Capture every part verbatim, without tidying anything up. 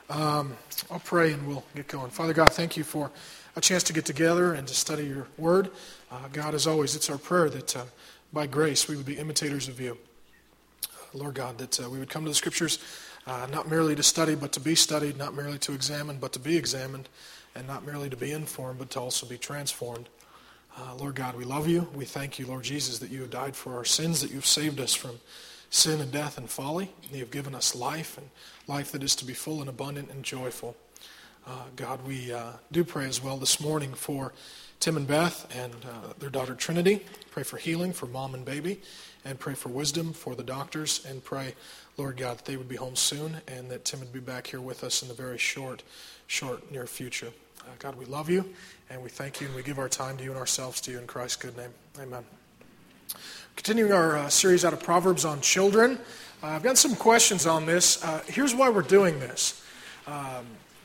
Um, I'll pray and we'll get going. Father God, thank you for a chance to get together and to study your word. Uh, God, as always, it's our prayer that uh, by grace we would be imitators of you. Uh, Lord God, that uh, we would come to the scriptures uh, not merely to study, but to be studied, not merely to examine, but to be examined, and not merely to be informed, but to also be transformed. Uh, Lord God, we love you. We thank you, Lord Jesus, that you have died for our sins, that you've saved us from sin and death and folly. And you have given us life, and life that is to be full and abundant and joyful. Uh, God, we uh, do pray as well this morning for Tim and Beth and uh, their daughter Trinity. Pray for healing for mom and baby, and pray for wisdom for the doctors, and pray, Lord God, that they would be home soon and that Tim would be back here with us in the very short, short, near future. Uh, God, we love you, and we thank you, and we give our time to you and ourselves to you in Christ's good name. Amen. Continuing our uh, series out of Proverbs on children. Uh, I've got some questions on this. Uh, here's why we're doing this. Um,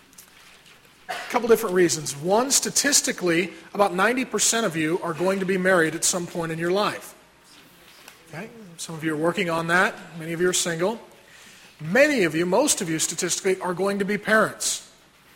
a couple different reasons. One, statistically, about ninety percent of you are going to be married at some point in your life. Okay? Some of you are working on that. Many of you are single. Many of you, most of you statistically, are going to be parents.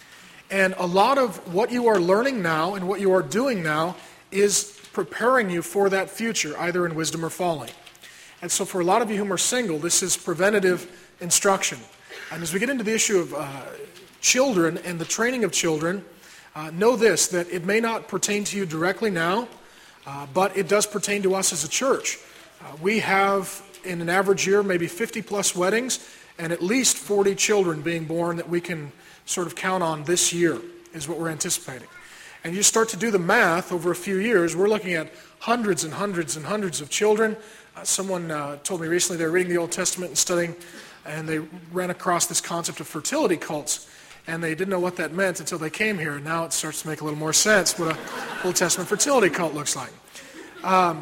And a lot of what you are learning now and what you are doing now is preparing you for that future, either in wisdom or folly. And so for a lot of you who are single, this is preventative instruction. And as we get into the issue of uh, children and the training of children, uh, know this, that it may not pertain to you directly now, uh, but it does pertain to us as a church. Uh, we have, in an average year, maybe fifty plus weddings, and at least forty children being born that we can sort of count on this year, is what we're anticipating. And you start to do the math over a few years, we're looking at hundreds and hundreds and hundreds of children. Uh, someone uh, told me recently they were reading the Old Testament and studying, and they ran across this concept of fertility cults. And they didn't know what that meant until they came here. And now it starts to make a little more sense what an Old Testament fertility cult looks like. Um,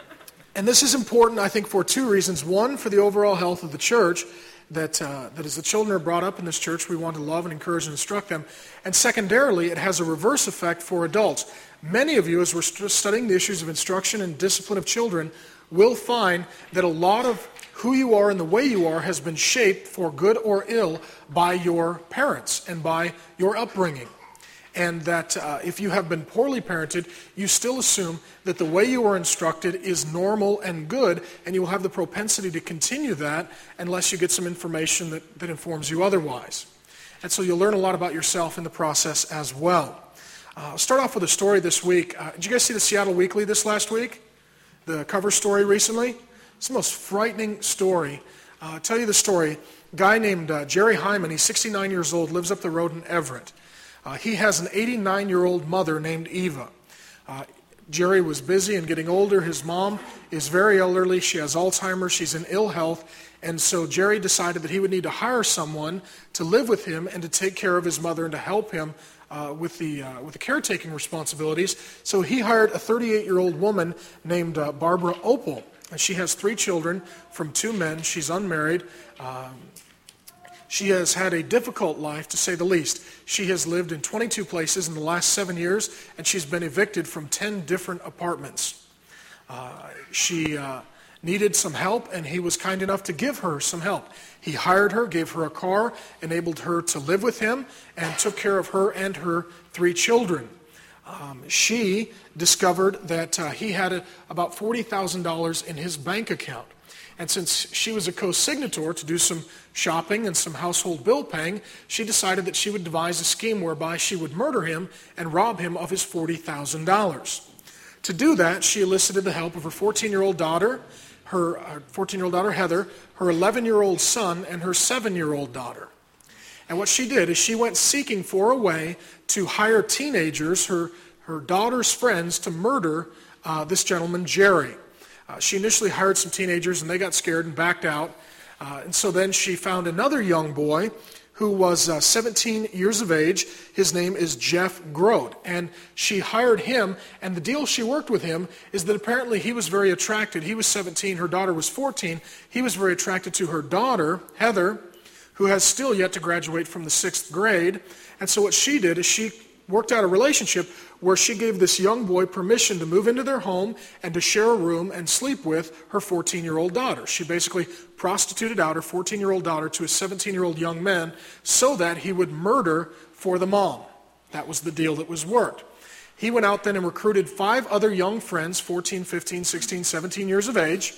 and this is important, I think, for two reasons. One, for the overall health of the church, that uh, that as the children are brought up in this church, we want to love and encourage and instruct them. And secondarily, it has a reverse effect for adults. Many of you, as we're st- studying the issues of instruction and discipline of children, will find that a lot of who you are and the way you are has been shaped, for good or ill, by your parents and by your upbringing. And that uh, if you have been poorly parented, you still assume that the way you are instructed is normal and good, and you will have the propensity to continue that unless you get some information that, that informs you otherwise. And so you'll learn a lot about yourself in the process as well. Uh, I'll start off with a story this week. Uh, did you guys see the Seattle Weekly this last week? The cover story recently? It's the most frightening story. Uh, I'll tell you the story. A guy named uh, Jerry Hyman, he's sixty-nine years old, lives up the road in Everett. Uh, he has an eighty-nine-year-old mother named Eva. Uh, Jerry was busy and getting older. His mom is very elderly. She has Alzheimer's. She's in ill health. And so Jerry decided that he would need to hire someone to live with him and to take care of his mother and to help him uh, with the uh, with the caretaking responsibilities. So he hired a thirty-eight-year-old woman named uh, Barbara Opal. And she has three children from two men. She's unmarried. Um, She has had a difficult life, to say the least. She has lived in twenty-two places in the last seven years, and she's been evicted from ten different apartments. Uh, she uh, needed some help, and he was kind enough to give her some help. He hired her, gave her a car, enabled her to live with him, and took care of her and her three children. Um, she discovered that uh, he had a, about forty thousand dollars in his bank account. And since she was a co-signator to do some shopping and some household bill paying, she decided that she would devise a scheme whereby she would murder him and rob him of his forty thousand dollars. To do that, she elicited the help of her fourteen-year-old daughter, her fourteen-year-old daughter Heather, her eleven-year-old son, and her seven-year-old daughter. And what she did is she went seeking for a way to hire teenagers, her, her daughter's friends, to murder uh, this gentleman, Jerry. Uh, she initially hired some teenagers, and they got scared and backed out. Uh, and so then she found another young boy who was uh, seventeen years of age. His name is Jeff Grote. And she hired him, and the deal she worked with him is that apparently he was very attracted. He was seventeen, her daughter was fourteen. He was very attracted to her daughter, Heather, who has still yet to graduate from the sixth grade. And so what she did is she worked out a relationship where she gave this young boy permission to move into their home and to share a room and sleep with her fourteen-year-old daughter. She basically prostituted out her fourteen-year-old daughter to a seventeen-year-old young man so that he would murder for the mom. That was the deal that was worked. He went out then and recruited five other young friends, fourteen, fifteen, sixteen, seventeen years of age,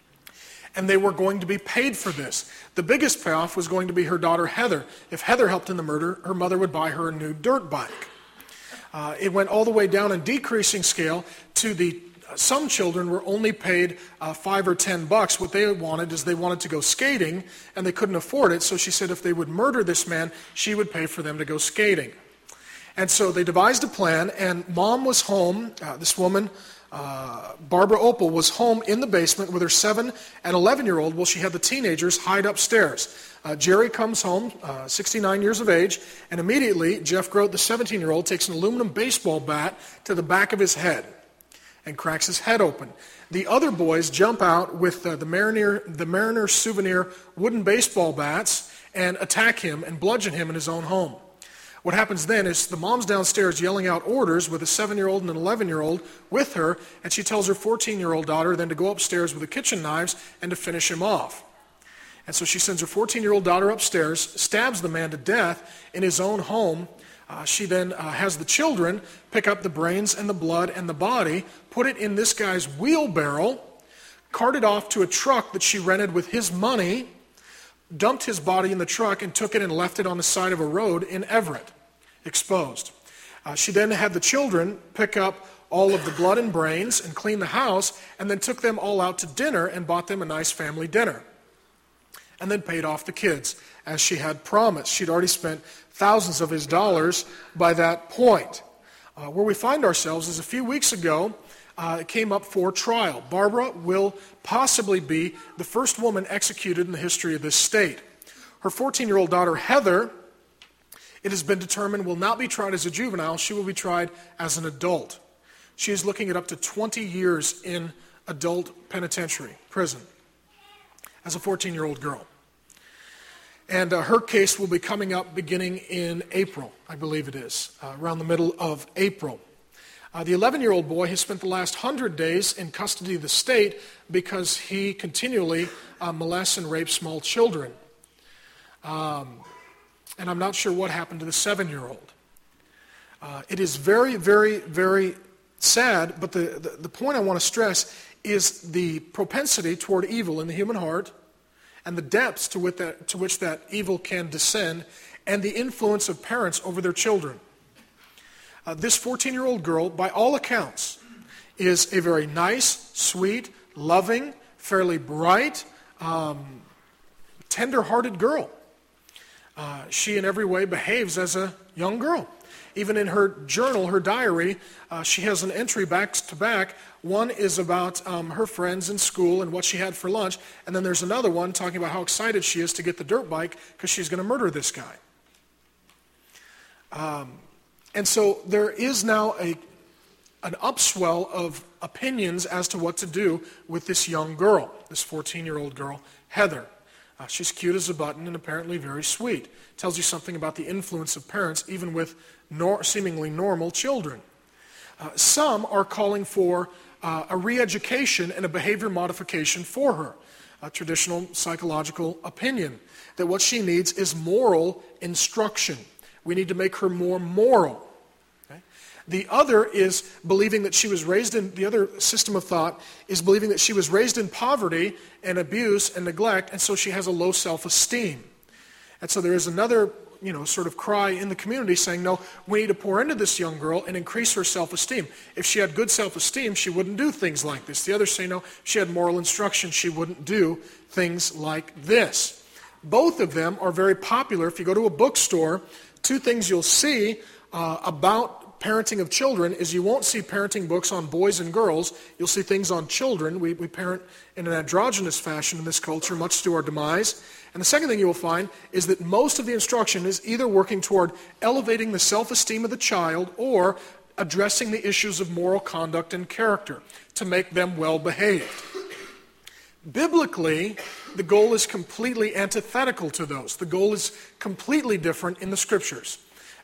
and they were going to be paid for this. The biggest payoff was going to be her daughter Heather. If Heather helped in the murder, her mother would buy her a new dirt bike. Uh, it went all the way down in decreasing scale to the uh, some children were only paid uh, five or ten bucks. What they wanted is they wanted to go skating, and they couldn't afford it. So she said if they would murder this man, she would pay for them to go skating. And so they devised a plan, and mom was home. Uh, this woman, uh, Barbara Opal, was home in the basement with her seven and eleven-year-old while she had the teenagers hide upstairs. Uh, Jerry comes home, uh, sixty-nine years of age, and immediately Jeff Grote, the seventeen-year-old, takes an aluminum baseball bat to the back of his head and cracks his head open. The other boys jump out with uh, the Mariner, the Mariner souvenir wooden baseball bats and attack him and bludgeon him in his own home. What happens then is the mom's downstairs yelling out orders with a seven-year-old and an eleven-year-old with her, and she tells her fourteen-year-old daughter then to go upstairs with the kitchen knives and to finish him off. And so she sends her fourteen-year-old daughter upstairs, stabs the man to death in his own home. Uh, she then uh, has the children pick up the brains and the blood and the body, put it in this guy's wheelbarrow, cart it off to a truck that she rented with his money, dumped his body in the truck and took it and left it on the side of a road in Everett, exposed. Uh, she then had the children pick up all of the blood and brains and clean the house, and then took them all out to dinner and bought them a nice family dinner. And then paid off the kids, as she had promised. She'd already spent thousands of his dollars by that point. Uh, where we find ourselves is a few weeks ago, Uh, it came up for trial. Barbara will possibly be the first woman executed in the history of this state. Her fourteen-year-old daughter, Heather, it has been determined will not be tried as a juvenile. She will be tried as an adult. She is looking at up to twenty years in adult penitentiary, prison, as a fourteen-year-old girl. And uh, her case will be coming up beginning in April, I believe it is, uh, around the middle of April. Uh, the eleven-year-old boy has spent the last hundred days in custody of the state because he continually uh, molests and rapes small children. Um, and I'm not sure what happened to the seven-year-old. Uh, it is very, very, very sad, but the, the, the point I want to stress is the propensity toward evil in the human heart and the depths to which that, to which that evil can descend, and the influence of parents over their children. Uh, this fourteen-year-old girl, by all accounts, is a very nice, sweet, loving, fairly bright, um, tender-hearted girl. Uh, she in every way behaves as a young girl. Even in her journal, her diary, uh, she has an entry back to back. One is about um, her friends in school and what she had for lunch, and then there's another one talking about how excited she is to get the dirt bike because she's going to murder this guy. Um... And so there is now a, an upswell of opinions as to what to do with this young girl, this fourteen-year-old girl, Heather. Uh, she's cute as a button and apparently very sweet. Tells you something about the influence of parents, even with nor- seemingly normal children. Uh, some are calling for uh, a re-education and a behavior modification for her. A traditional psychological opinion that what she needs is moral instruction. We need to make her more moral. Okay? The other is believing that she was raised in, the other system of thought is believing that she was raised in poverty and abuse and neglect, and so she has a low self-esteem. And so there is another, you know, sort of cry in the community saying, no, we need to pour into this young girl and increase her self-esteem. If she had good self-esteem, she wouldn't do things like this. The others say, no, if she had moral instruction, she wouldn't do things like this. Both of them are very popular. If you go to a bookstore, two things you'll see uh, about parenting of children is you won't see parenting books on boys and girls. You'll see things on children. We, we parent in an androgynous fashion in this culture, much to our demise. And the second thing you will find is that most of the instruction is either working toward elevating the self-esteem of the child or addressing the issues of moral conduct and character to make them well-behaved. Biblically, the goal is completely antithetical to those. The goal is completely different in the Scriptures.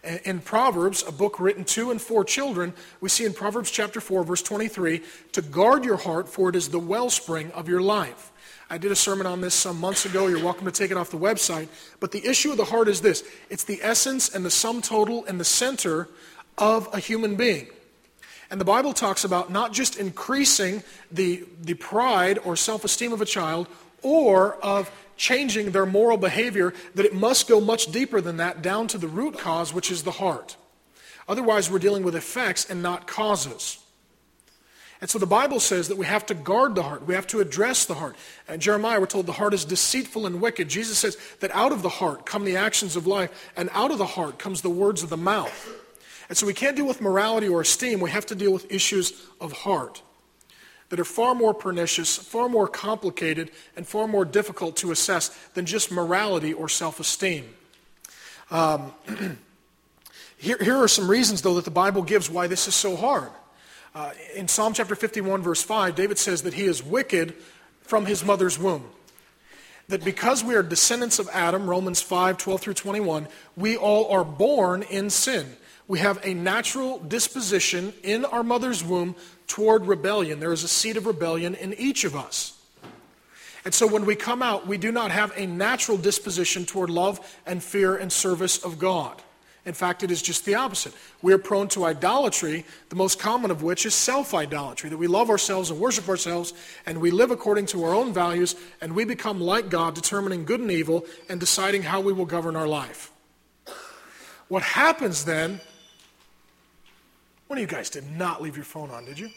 In Proverbs, a book written to and for children, we see in Proverbs chapter four, verse twenty-three, to guard your heart, for it is the wellspring of your life. I did a sermon on this some months ago. You're welcome to take it off the website. But the issue of the heart is this. It's the essence and the sum total and the center of a human being. And the Bible talks about not just increasing the, the pride or self-esteem of a child or of changing their moral behavior, that it must go much deeper than that, down to the root cause, which is the heart. Otherwise, we're dealing with effects and not causes. And so the Bible says that we have to guard the heart. We have to address the heart. And Jeremiah, we're told the heart is deceitful and wicked. Jesus says that out of the heart come the actions of life, and out of the heart comes the words of the mouth. And so we can't deal with morality or esteem. We have to deal with issues of heart that are far more pernicious, far more complicated, and far more difficult to assess than just morality or self-esteem. Um, here, here are some reasons, though, that the Bible gives why this is so hard. Uh, in Psalm chapter fifty-one, verse five, David says that he is wicked from his mother's womb. That because we are descendants of Adam, Romans five, twelve through twenty-one, we all are born in sin. We have a natural disposition in our mother's womb toward rebellion. There is a seed of rebellion in each of us. And so when we come out, we do not have a natural disposition toward love and fear and service of God. In fact, it is just the opposite. We are prone to idolatry, the most common of which is self-idolatry, that we love ourselves and worship ourselves, and we live according to our own values, and we become like God, determining good and evil and deciding how we will govern our life. What happens then, one of you guys did not leave your phone on, did you?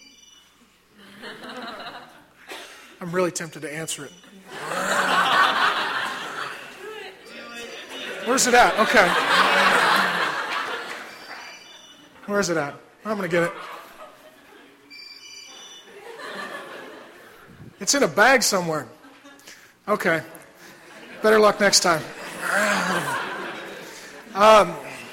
I'm really tempted to answer it. Where's it at? Okay. Where's it at? I'm going to get it. It's in a bag somewhere. Okay. Better luck next time. Um,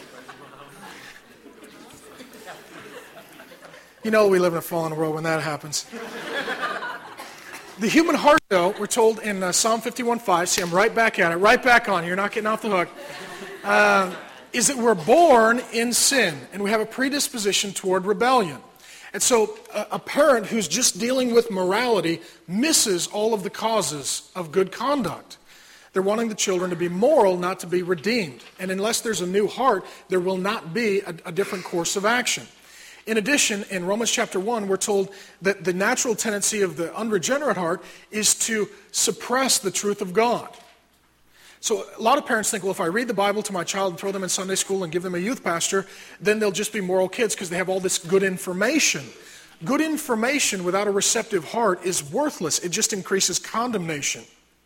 you know we live in a fallen world when that happens. The human heart, though, we're told in uh, Psalm fifty-one five, see, I'm right back at it, right back on. You're not getting off the hook. Uh, is that we're born in sin, and we have a predisposition toward rebellion. And so a, a parent who's just dealing with morality misses all of the causes of good conduct. They're wanting the children to be moral, not to be redeemed. And unless there's a new heart, there will not be a, a different course of action. In addition, in Romans chapter one, we're told that the natural tendency of the unregenerate heart is to suppress the truth of God. So a lot of parents think, well, if I read the Bible to my child and throw them in Sunday school and give them a youth pastor, then they'll just be moral kids because they have all this good information. Good information without a receptive heart is worthless. It just increases condemnation.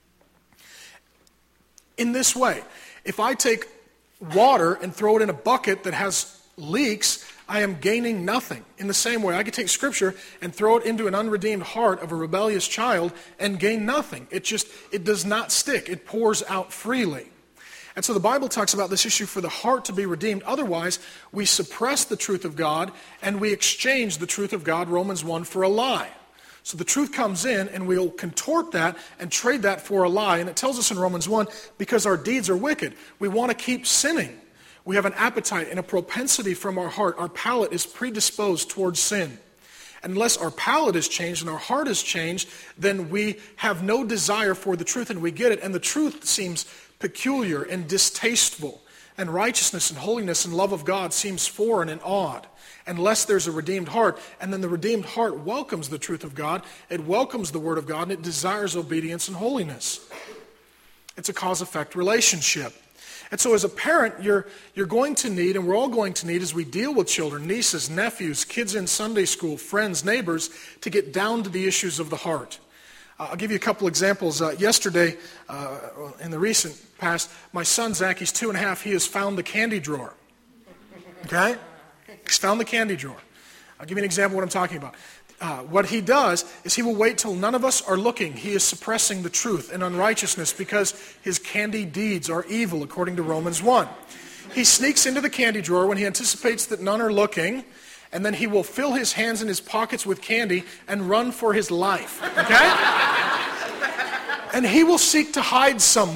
In this way, if I take water and throw it in a bucket that has leaks, I am gaining nothing. In the same way, I could take Scripture and throw it into an unredeemed heart of a rebellious child and gain nothing. It just, it does not stick. It pours out freely. And so the Bible talks about this issue for the heart to be redeemed. Otherwise, we suppress the truth of God and we exchange the truth of God, Romans one, for a lie. So the truth comes in and we'll contort that and trade that for a lie. And it tells us in Romans one, because our deeds are wicked, we want to keep sinning. We have an appetite and a propensity from our heart. Our palate is predisposed towards sin. Unless our palate is changed and our heart is changed, then we have no desire for the truth and we get it. And the truth seems peculiar and distasteful. And righteousness and holiness and love of God seems foreign and odd. Unless there's a redeemed heart. And then the redeemed heart welcomes the truth of God. It welcomes the word of God and it desires obedience and holiness. It's a cause-effect relationship. And so as a parent, you're, you're going to need, and we're all going to need as we deal with children, nieces, nephews, kids in Sunday school, friends, neighbors, to get down to the issues of the heart. Uh, I'll give you a couple examples. Uh, yesterday, uh, in the recent past, my son, Zach, he's two and a half, he has found the candy drawer. Okay? He's found the candy drawer. I'll give you an example of what I'm talking about. Uh, what he does is he will wait till none of us are looking. He is suppressing the truth and unrighteousness because his candy deeds are evil, according to Romans one. He sneaks into the candy drawer when he anticipates that none are looking, and then he will fill his hands in his pockets with candy and run for his life. Okay? And he will seek to hide somewhere.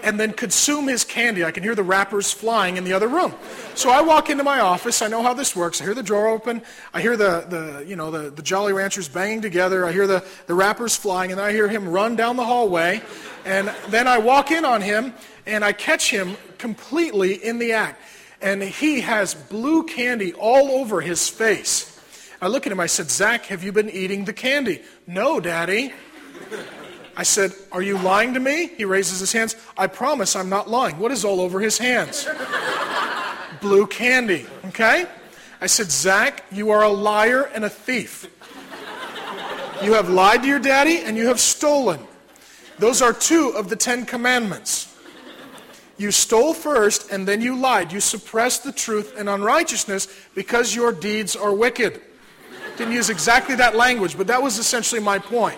and then consume his candy. I can hear the wrappers flying in the other room. So I walk into my office. I know how this works. I hear the drawer open. I hear the, the you know, the, the Jolly Ranchers banging together. I hear the, the wrappers flying, and then I hear him run down the hallway. And then I walk in on him, and I catch him completely in the act. And he has blue candy all over his face. I look at him. I said, Zach, have you been eating the candy? No, Daddy. I said, are you lying to me? He raises his hands. I promise I'm not lying. What is all over his hands? Blue candy, okay? I said, Zach, you are a liar and a thief. You have lied to your daddy and you have stolen. Those are two of the Ten Commandments. You stole first and then you lied. You suppressed the truth and unrighteousness because your deeds are wicked. Didn't use exactly that language, but that was essentially my point.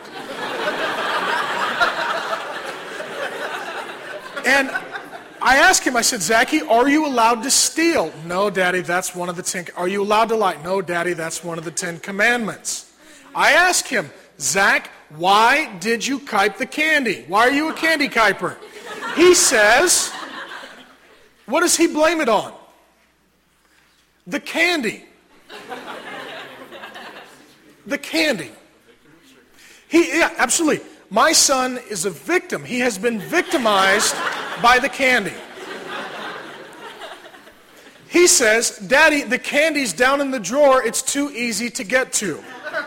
And I asked him, I said, Zachy, are you allowed to steal? No, Daddy, that's one of the ten. Are you allowed to lie? No, Daddy, that's one of the Ten Commandments. I asked him, Zach, why did you kipe the candy? Why are you a candy kiper? He says, what does he blame it on? The candy. The candy. He, yeah, absolutely. My son is a victim. He has been victimized by the candy. He says, Daddy, the candy's down in the drawer. It's too easy to get to.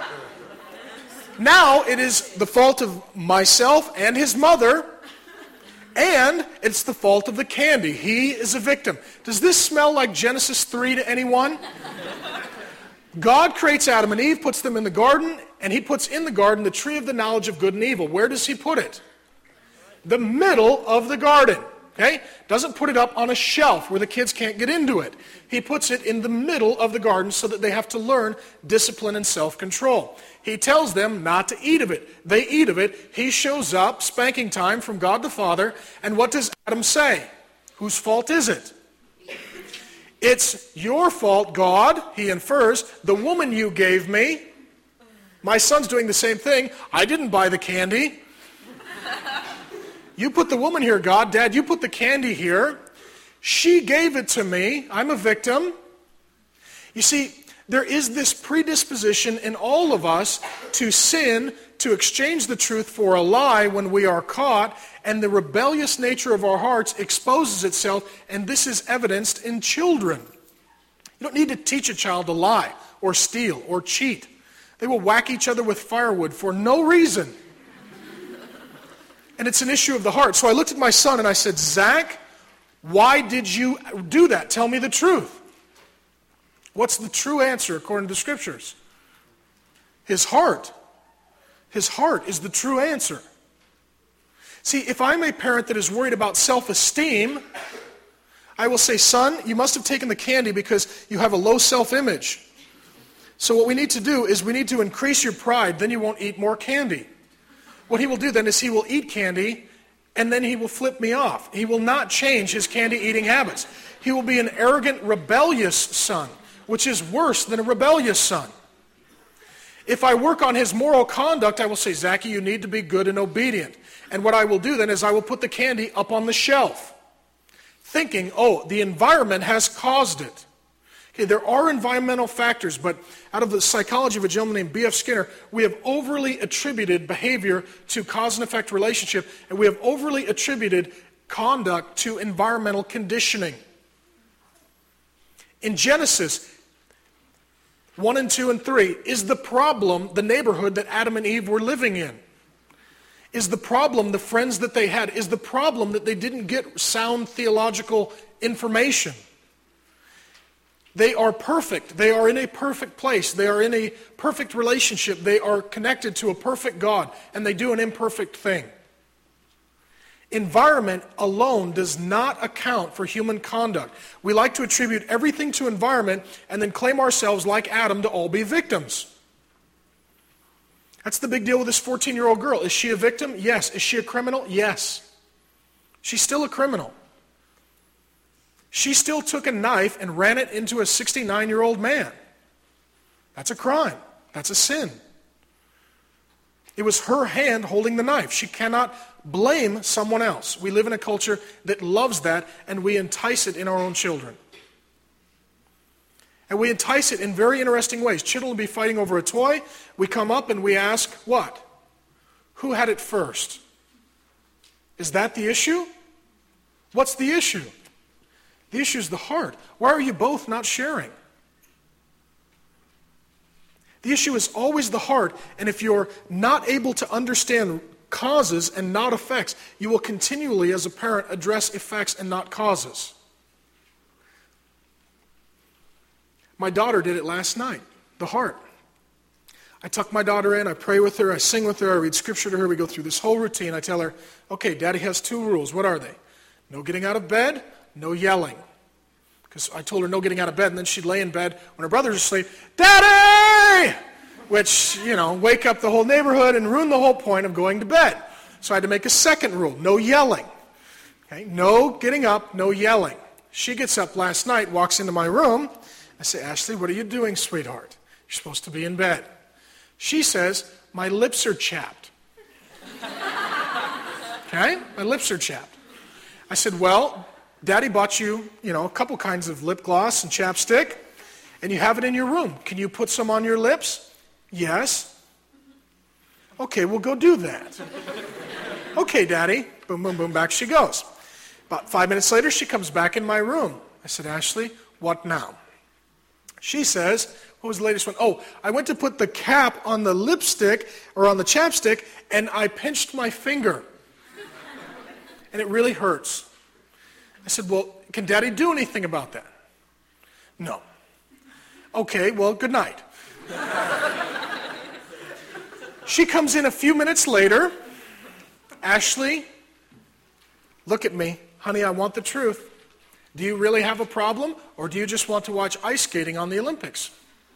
Now it is the fault of myself and his mother, and it's the fault of the candy. He is a victim. Does this smell like Genesis three to anyone? God creates Adam and Eve, puts them in the garden, and he puts in the garden the tree of the knowledge of good and evil. Where does he put it? The middle of the garden. Okay? Doesn't put it up on a shelf where the kids can't get into it. He puts it in the middle of the garden so that they have to learn discipline and self-control. He tells them not to eat of it. They eat of it. He shows up, spanking time from God the Father, and what does Adam say? Whose fault is it? It's your fault, God, he infers, the woman you gave me. My son's doing the same thing. I didn't buy the candy. You put the woman here, God. Dad, you put the candy here. She gave it to me. I'm a victim. You see, there is this predisposition in all of us to sin, to exchange the truth for a lie when we are caught, and the rebellious nature of our hearts exposes itself, and this is evidenced in children. You don't need to teach a child to lie or steal or cheat. They will whack each other with firewood for no reason. And it's an issue of the heart. So I looked at my son and I said, Zach, why did you do that? Tell me the truth. What's the true answer according to the Scriptures? His heart. His heart is the true answer. See, if I'm a parent that is worried about self-esteem, I will say, son, you must have taken the candy because you have a low self-image. So what we need to do is we need to increase your pride, then you won't eat more candy. What he will do then is he will eat candy, and then he will flip me off. He will not change his candy-eating habits. He will be an arrogant, rebellious son, which is worse than a rebellious son. If I work on his moral conduct, I will say, Zachy, you need to be good and obedient. And what I will do then is I will put the candy up on the shelf, thinking, oh, the environment has caused it. Okay, there are environmental factors, but out of the psychology of a gentleman named B F Skinner, we have overly attributed behavior to cause and effect relationship, and we have overly attributed conduct to environmental conditioning. In Genesis one and two and three, is the problem the neighborhood that Adam and Eve were living in? Is the problem the friends that they had? Is the problem that they didn't get sound theological information? They are perfect. They are in a perfect place. They are in a perfect relationship. They are connected to a perfect God, and they do an imperfect thing. Environment alone does not account for human conduct. We like to attribute everything to environment and then claim ourselves, like Adam, to all be victims. That's the big deal with this fourteen-year-old girl. Is she a victim? Yes. Is she a criminal? Yes. She's still a criminal. She still took a knife and ran it into a sixty-nine-year-old man. That's a crime. That's a sin. It was her hand holding the knife. She cannot blame someone else. We live in a culture that loves that, and we entice it in our own children. And we entice it in very interesting ways. Children will be fighting over a toy. We come up and we ask, what? Who had it first? Is that the issue? What's the issue? The issue is the heart. Why are you both not sharing? The issue is always the heart, and if you're not able to understand causes and not effects, you will continually, as a parent, address effects and not causes. My daughter did it last night, the heart. I tuck my daughter in, I pray with her, I sing with her, I read scripture to her, we go through this whole routine. I tell her, okay, Daddy has two rules. What are they? No getting out of bed, no yelling. Because I told her no getting out of bed, and then she'd lay in bed when her brothers were asleep, Daddy! Which, you know, wake up the whole neighborhood and ruin the whole point of going to bed. So I had to make a second rule, no yelling. Okay, no getting up, no yelling. She gets up last night, walks into my room. I say, Ashley, what are you doing, sweetheart? You're supposed to be in bed. She says, my lips are chapped. Okay, my lips are chapped. I said, well, Daddy bought you, you know, a couple kinds of lip gloss and chapstick, and you have it in your room. Can you put some on your lips? Yes. Okay, we'll go do that. Okay, Daddy. Boom, boom, boom, back she goes. About five minutes later, she comes back in my room. I said, Ashley, what now? She says, what was the latest one? Oh, I went to put the cap on the lipstick, or on the chapstick, and I pinched my finger. And it really hurts. I said, well, can Daddy do anything about that? No. Okay, well, good night. She comes in a few minutes later. Ashley, look at me. Honey, I want the truth. Do you really have a problem, or do you just want to watch ice skating on the Olympics?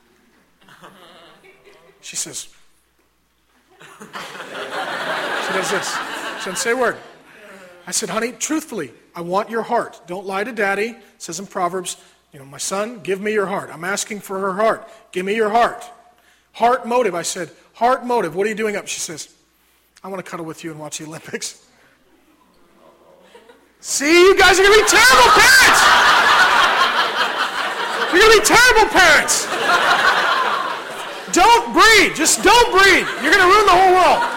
She says, she does this. She doesn't say a word. I said, honey, truthfully, I want your heart. Don't lie to Daddy. It says in Proverbs, you know, my son, give me your heart. I'm asking for her heart. Give me your heart. Heart motive. I said, heart motive. What are you doing up? She says, I want to cuddle with you and watch the Olympics. See, you guys are going to be terrible parents. You're going to be terrible parents. Don't breed. Just don't breed. You're going to ruin the whole world.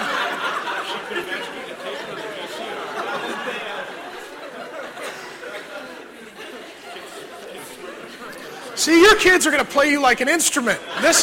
See, your kids are going to play you like an instrument. This,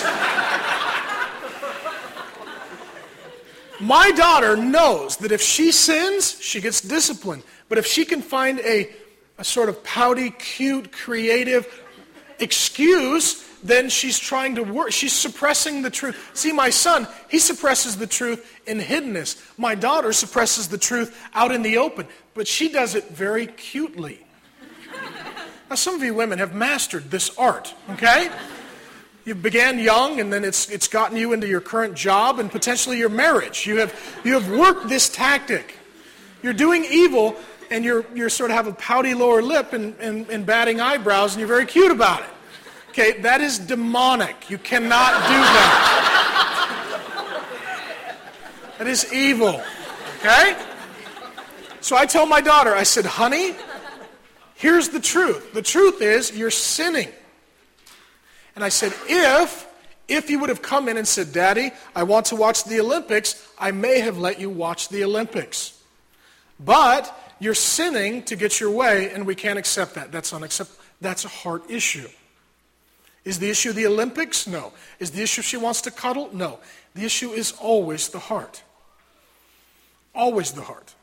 my daughter knows that if she sins, she gets disciplined. But if she can find a, a sort of pouty, cute, creative excuse, then she's trying to work. She's suppressing the truth. See, my son, he suppresses the truth in hiddenness. My daughter suppresses the truth out in the open. But she does it very cutely. Now, some of you women have mastered this art, okay? You began young, and then it's it's gotten you into your current job and potentially your marriage. You have you have worked this tactic. You're doing evil, and you're you're sort of have a pouty lower lip and, and, and batting eyebrows, and you're very cute about it. Okay, that is demonic. You cannot do that. That is evil. Okay? So I told my daughter, I said, honey, here's the truth. The truth is you're sinning. And I said, if, if you would have come in and said, Daddy, I want to watch the Olympics, I may have let you watch the Olympics. But you're sinning to get your way, and we can't accept that. That's unacceptable. That's a heart issue. Is the issue the Olympics? No. Is the issue she wants to cuddle? No. The issue is always the heart. Always the heart.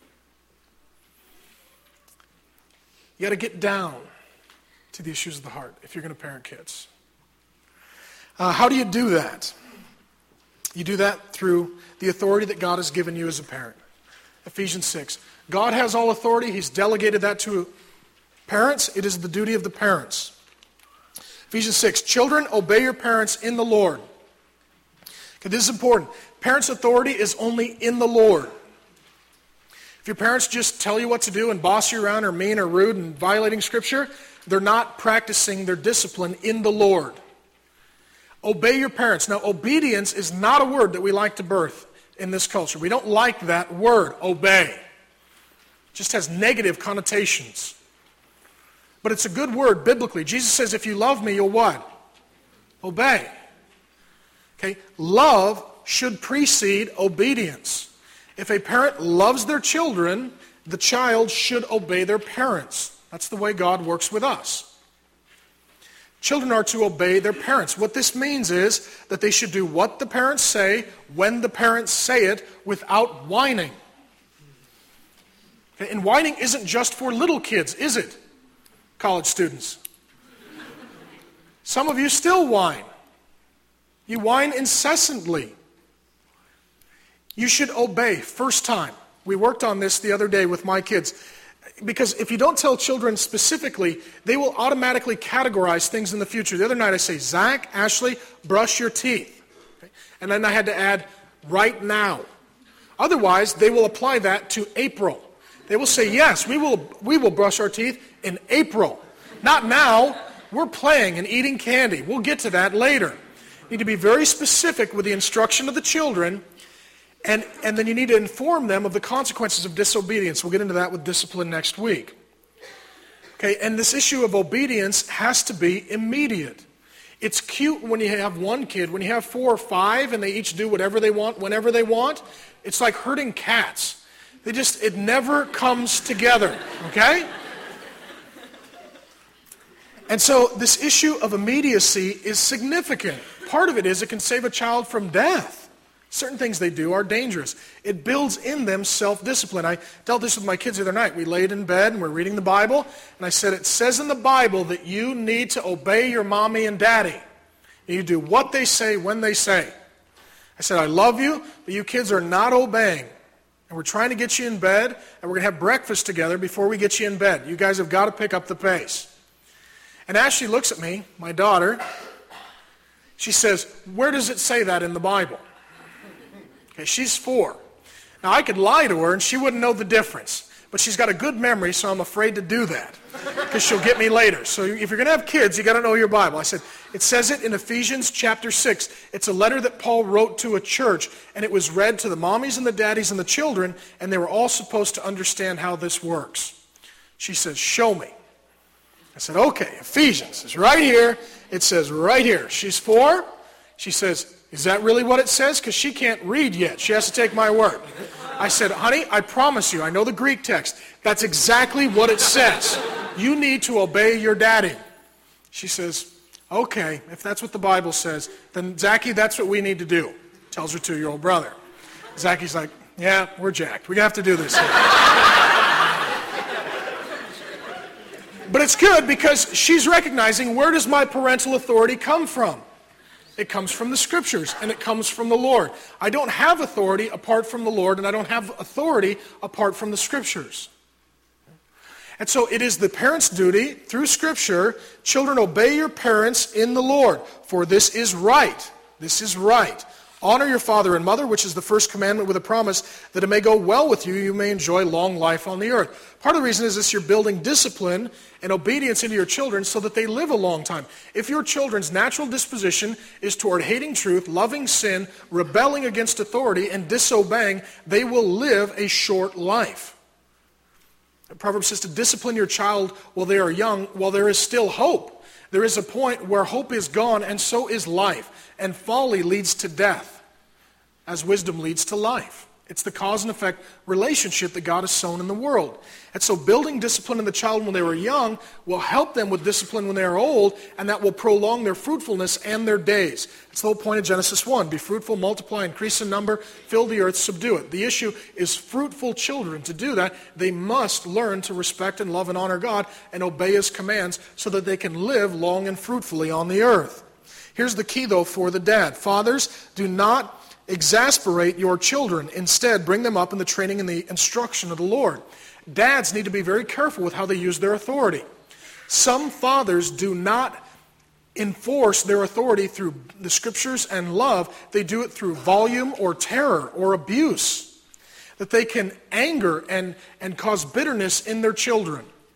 You got to get down to the issues of the heart if you're going to parent kids. Uh, how do you do that? You do that through the authority that God has given you as a parent. Ephesians six. God has all authority. He's delegated that to parents. It is the duty of the parents. Ephesians six. Children, obey your parents in the Lord. Okay, this is important. Parents' authority is only in the Lord. If your parents just tell you what to do and boss you around or mean or rude and violating Scripture, they're not practicing their discipline in the Lord. Obey your parents. Now, obedience is not a word that we like to birth. in this culture. We don't like that word, obey. It just has negative connotations. But it's a good word biblically. Jesus says, if you love me, you'll what? Obey. Okay? Love should precede obedience. If a parent loves their children, the child should obey their parents. That's the way God works with us. Children are to obey their parents. What this means is that they should do what the parents say when the parents say it without whining. Okay? And whining isn't just for little kids, is it? College students. Some of you still whine. You whine incessantly. You should obey first time. We worked on this the other day with my kids. Because if you don't tell children specifically, they will automatically categorize things in the future. The other night I say, Zach, Ashley, brush your teeth. Okay? And then I had to add, right now. Otherwise, they will apply that to April. They will say, yes, we will, we will brush our teeth in April. Not now. We're playing and eating candy. We'll get to that later. You need to be very specific with the instruction of the children. And, and then you need to inform them of the consequences of disobedience. We'll get into that with discipline next week. Okay, and this issue of obedience has to be immediate. It's cute when you have one kid. When you have four or five and they each do whatever they want, whenever they want, it's like herding cats. They just, it never comes together, okay? And so this issue of immediacy is significant. Part of it is it can save a child from death. Certain things they do are dangerous. It builds in them self-discipline. I dealt this with my kids the other night. We laid in bed and we're reading the Bible. And I said, it says in the Bible that you need to obey your mommy and daddy. You do what they say when they say. I said, I love you, but you kids are not obeying. And we're trying to get you in bed, and we're going to have breakfast together before we get you in bed. You guys have got to pick up the pace. And Ashley looks at me, my daughter. She says, where does it say that in the Bible? Okay, she's four. Now, I could lie to her and she wouldn't know the difference. But she's got a good memory, so I'm afraid to do that. Because she'll get me later. So if you're going to have kids, you got to know your Bible. I said, it says it in Ephesians chapter six. It's a letter that Paul wrote to a church. And it was read to the mommies and the daddies and the children. And they were all supposed to understand how this works. She says, show me. I said, okay, Ephesians is right here. It says right here. She's four. She says, is that really what it says? Because she can't read yet. She has to take my word. I said, honey, I promise you, I know the Greek text. That's exactly what it says. You need to obey your daddy. She says, okay, if that's what the Bible says, then Zachy, that's what we need to do. Tells her two-year-old brother. Zachy's like, yeah, we're jacked. We have to do this. But it's good because she's recognizing, where does my parental authority come from? It comes from the Scriptures, and it comes from the Lord. I don't have authority apart from the Lord, and I don't have authority apart from the Scriptures. And so it is the parent's duty, through Scripture, children, obey your parents in the Lord, for this is right. This is right. Honor your father and mother, which is the first commandment with a promise that it may go well with you, you may enjoy long life on the earth. Part of the reason is this: you're building discipline and obedience into your children so that they live a long time. If your children's natural disposition is toward hating truth, loving sin, rebelling against authority, and disobeying, they will live a short life. The Proverbs says to discipline your child while they are young, while there is still hope. There is a point where hope is gone, and so is life. And folly leads to death, as wisdom leads to life. It's the cause and effect relationship that God has sown in the world. And so building discipline in the child when they were young will help them with discipline when they are old, and that will prolong their fruitfulness and their days. That's the whole point of Genesis one. Be fruitful, multiply, increase in number, fill the earth, subdue it. The issue is fruitful children. To do that, they must learn to respect and love and honor God and obey His commands so that they can live long and fruitfully on the earth. Here's the key, though, for the dad. Fathers, do not exasperate your children. Instead, bring them up in the training and the instruction of the Lord. Dads need to be very careful with how they use their authority. Some fathers do not enforce their authority through the Scriptures and love. They do it through volume or terror or abuse, that they can anger and, and cause bitterness in their children.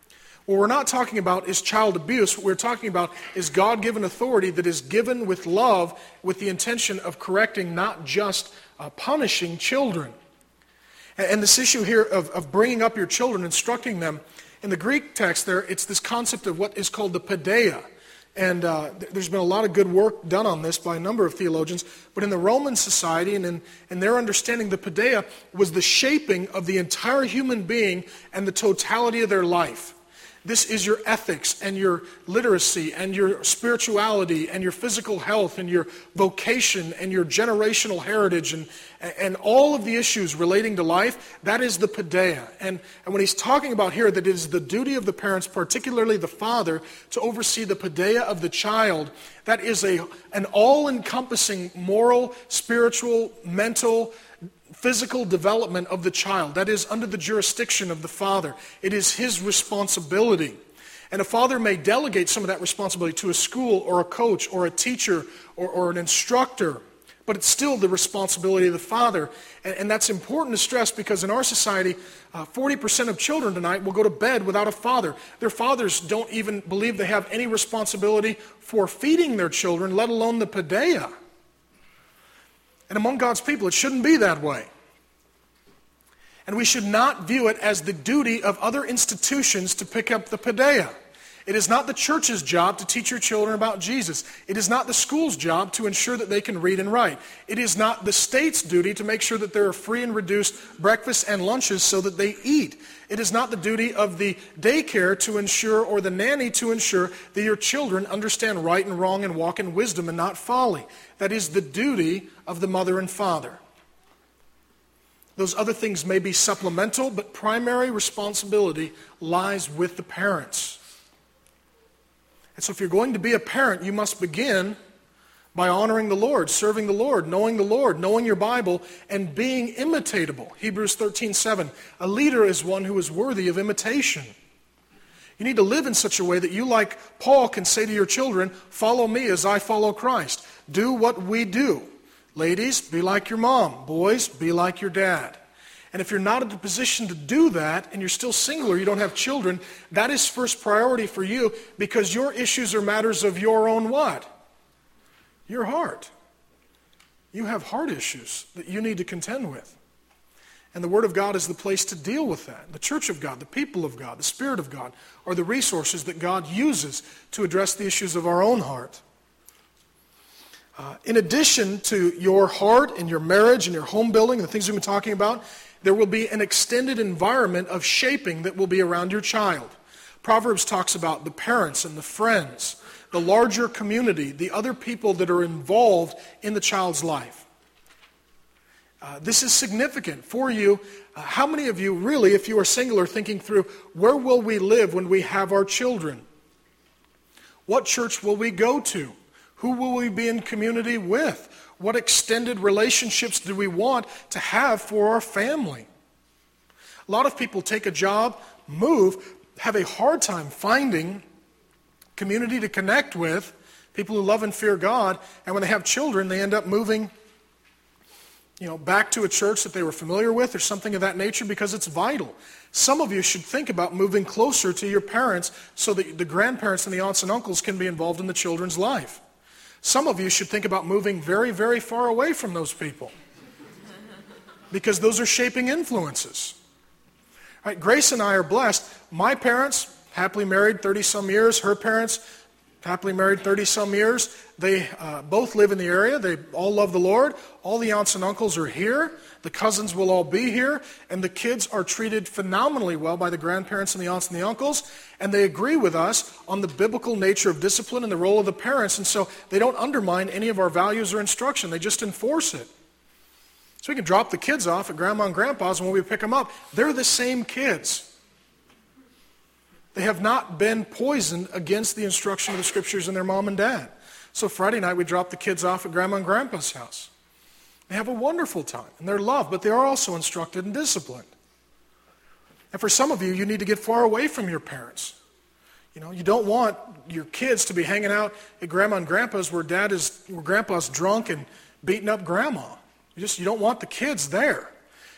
What we're not talking about is child abuse. What we're talking about is God-given authority that is given with love with the intention of correcting, not just uh, punishing children. And, and this issue here of, of bringing up your children, instructing them, in the Greek text there, it's this concept of what is called the paideia. And uh, there's been a lot of good work done on this by a number of theologians. But in the Roman society and in, in their understanding, the paideia was the shaping of the entire human being and the totality of their life. This is your ethics and your literacy and your spirituality and your physical health and your vocation and your generational heritage and, and all of the issues relating to life. That is the paideia. And, and when he's talking about here that it is the duty of the parents, particularly the father, to oversee the paideia of the child, that is a, an all-encompassing moral, spiritual, mental, physical development of the child. That is under the jurisdiction of the father. It is his responsibility. And a father may delegate some of that responsibility to a school or a coach or a teacher or, or an instructor, but it's still the responsibility of the father. And, and that's important to stress because in our society, uh, forty percent of children tonight will go to bed without a father. Their fathers don't even believe they have any responsibility for feeding their children, let alone the paideia. And among God's people, it shouldn't be that way. And we should not view it as the duty of other institutions to pick up the paideia. It is not the church's job to teach your children about Jesus. It is not the school's job to ensure that they can read and write. It is not the state's duty to make sure that there are free and reduced breakfasts and lunches so that they eat. It is not the duty of the daycare to ensure, or the nanny to ensure, that your children understand right and wrong and walk in wisdom and not folly. That is the duty of the mother and father. Those other things may be supplemental, but primary responsibility lies with the parents. And so if you're going to be a parent, you must begin by honoring the Lord, serving the Lord, knowing the Lord, knowing your Bible, and being imitatable. Hebrews thirteen seven, a leader is one who is worthy of imitation. You need to live in such a way that you, like Paul, can say to your children, follow me as I follow Christ. Do what we do. Ladies, be like your mom. Boys, be like your dad. And if you're not in a position to do that, and you're still single or you don't have children, that is first priority for you because your issues are matters of your own what? Your heart. You have heart issues that you need to contend with. And the Word of God is the place to deal with that. The church of God, the people of God, the Spirit of God are the resources that God uses to address the issues of our own heart. Uh, in addition to your heart and your marriage and your home building and the things we've been talking about, there will be an extended environment of shaping that will be around your child. Proverbs talks about the parents and the friends, the larger community, the other people that are involved in the child's life. Uh, this is significant for you. Uh, how many of you really, if you are single, are thinking through, where will we live when we have our children? What church will we go to? Who will we be in community with? What extended relationships do we want to have for our family? A lot of people take a job, move, have a hard time finding community to connect with, people who love and fear God, and when they have children, they end up moving, you know, back to a church that they were familiar with or something of that nature because it's vital. Some of you should think about moving closer to your parents so that the grandparents and the aunts and uncles can be involved in the children's life. Some of you should think about moving very, very far away from those people because those are shaping influences. All right, Grace and I are blessed. My parents, happily married thirty-some years. Her parents, happily married thirty-some years. They uh, both live in the area. They all love the Lord. All the aunts and uncles are here. The cousins will all be here. And the kids are treated phenomenally well by the grandparents and the aunts and the uncles. And they agree with us on the biblical nature of discipline and the role of the parents. And so they don't undermine any of our values or instruction. They just enforce it. So we can drop the kids off at Grandma and Grandpa's, and when we pick them up, they're the same kids. They have not been poisoned against the instruction of the Scriptures and their mom and dad. So Friday night, we drop the kids off at Grandma and Grandpa's house. They have a wonderful time, and they're loved, but they are also instructed and disciplined. And for some of you, you need to get far away from your parents. You know, you don't want your kids to be hanging out at Grandma and Grandpa's where dad is, where Grandpa's drunk and beating up Grandma. You just, you don't want the kids there.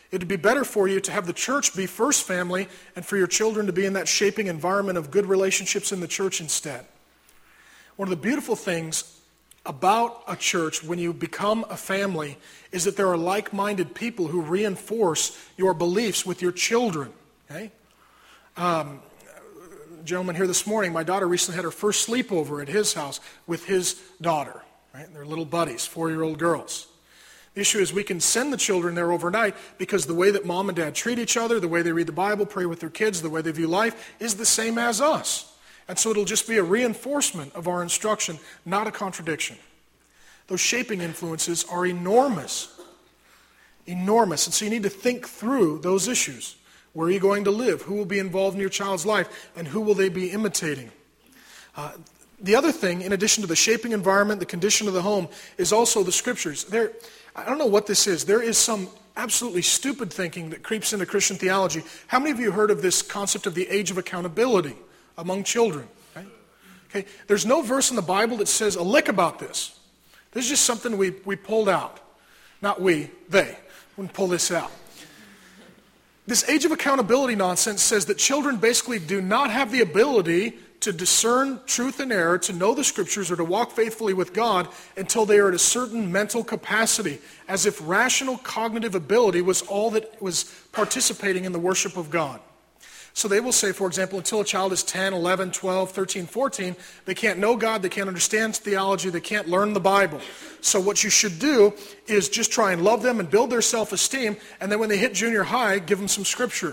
It would be better for you to have the church be first family and for your children to be in that shaping environment of good relationships in the church instead. One of the beautiful things about a church when you become a family is that there are like-minded people who reinforce your beliefs with your children. Okay? Um, gentleman here this morning, my daughter recently had her first sleepover at his house with his daughter. Right? They're little buddies, four-year-old girls. The issue is we can send the children there overnight because the way that mom and dad treat each other, the way they read the Bible, pray with their kids, the way they view life is the same as us. And so it'll just be a reinforcement of our instruction, not a contradiction. Those shaping influences are enormous. Enormous. And so you need to think through those issues. Where are you going to live? Who will be involved in your child's life? And who will they be imitating? Uh, the other thing, in addition to the shaping environment, the condition of the home, is also the scriptures. There, I don't know what this is. There is some absolutely stupid thinking that creeps into Christian theology. How many of you heard of this concept of the age of accountability among children? Okay? Okay. There's no verse in the Bible that says a lick about this. This is just something we, we pulled out. Not we, they. We pull this out. This age of accountability nonsense says that children basically do not have the ability to discern truth and error, to know the scriptures, or to walk faithfully with God until they are at a certain mental capacity, as if rational cognitive ability was all that was participating in the worship of God. So they will say, for example, until a child is ten, eleven, twelve, thirteen, fourteen, they can't know God, they can't understand theology, they can't learn the Bible. So what you should do is just try and love them and build their self-esteem, and then when they hit junior high, give them some scripture.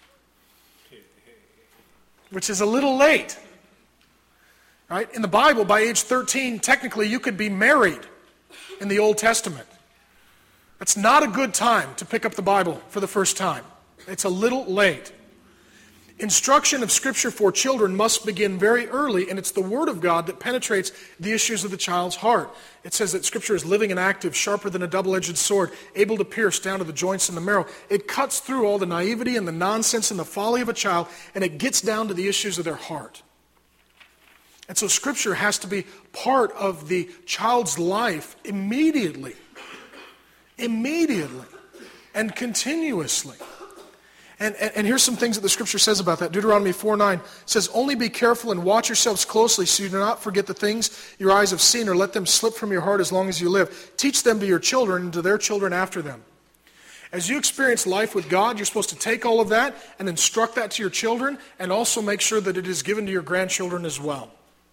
Which is a little late. Right? In the Bible, by age thirteen, technically you could be married in the Old Testament. That's not a good time to pick up the Bible for the first time. It's a little late. Instruction of Scripture for children must begin very early, and it's the Word of God that penetrates the issues of the child's heart. It says that Scripture is living and active, sharper than a double-edged sword, able to pierce down to the joints and the marrow. It cuts through all the naivety and the nonsense and the folly of a child, and it gets down to the issues of their heart. And so Scripture has to be part of the child's life immediately. Immediately. And continuously. And, and, and here's some things that the Scripture says about that. Deuteronomy four nine says, "Only be careful and watch yourselves closely so you do not forget the things your eyes have seen or let them slip from your heart as long as you live. Teach them to your children and to their children after them." As you experience life with God, you're supposed to take all of that and instruct that to your children and also make sure that it is given to your grandchildren as well.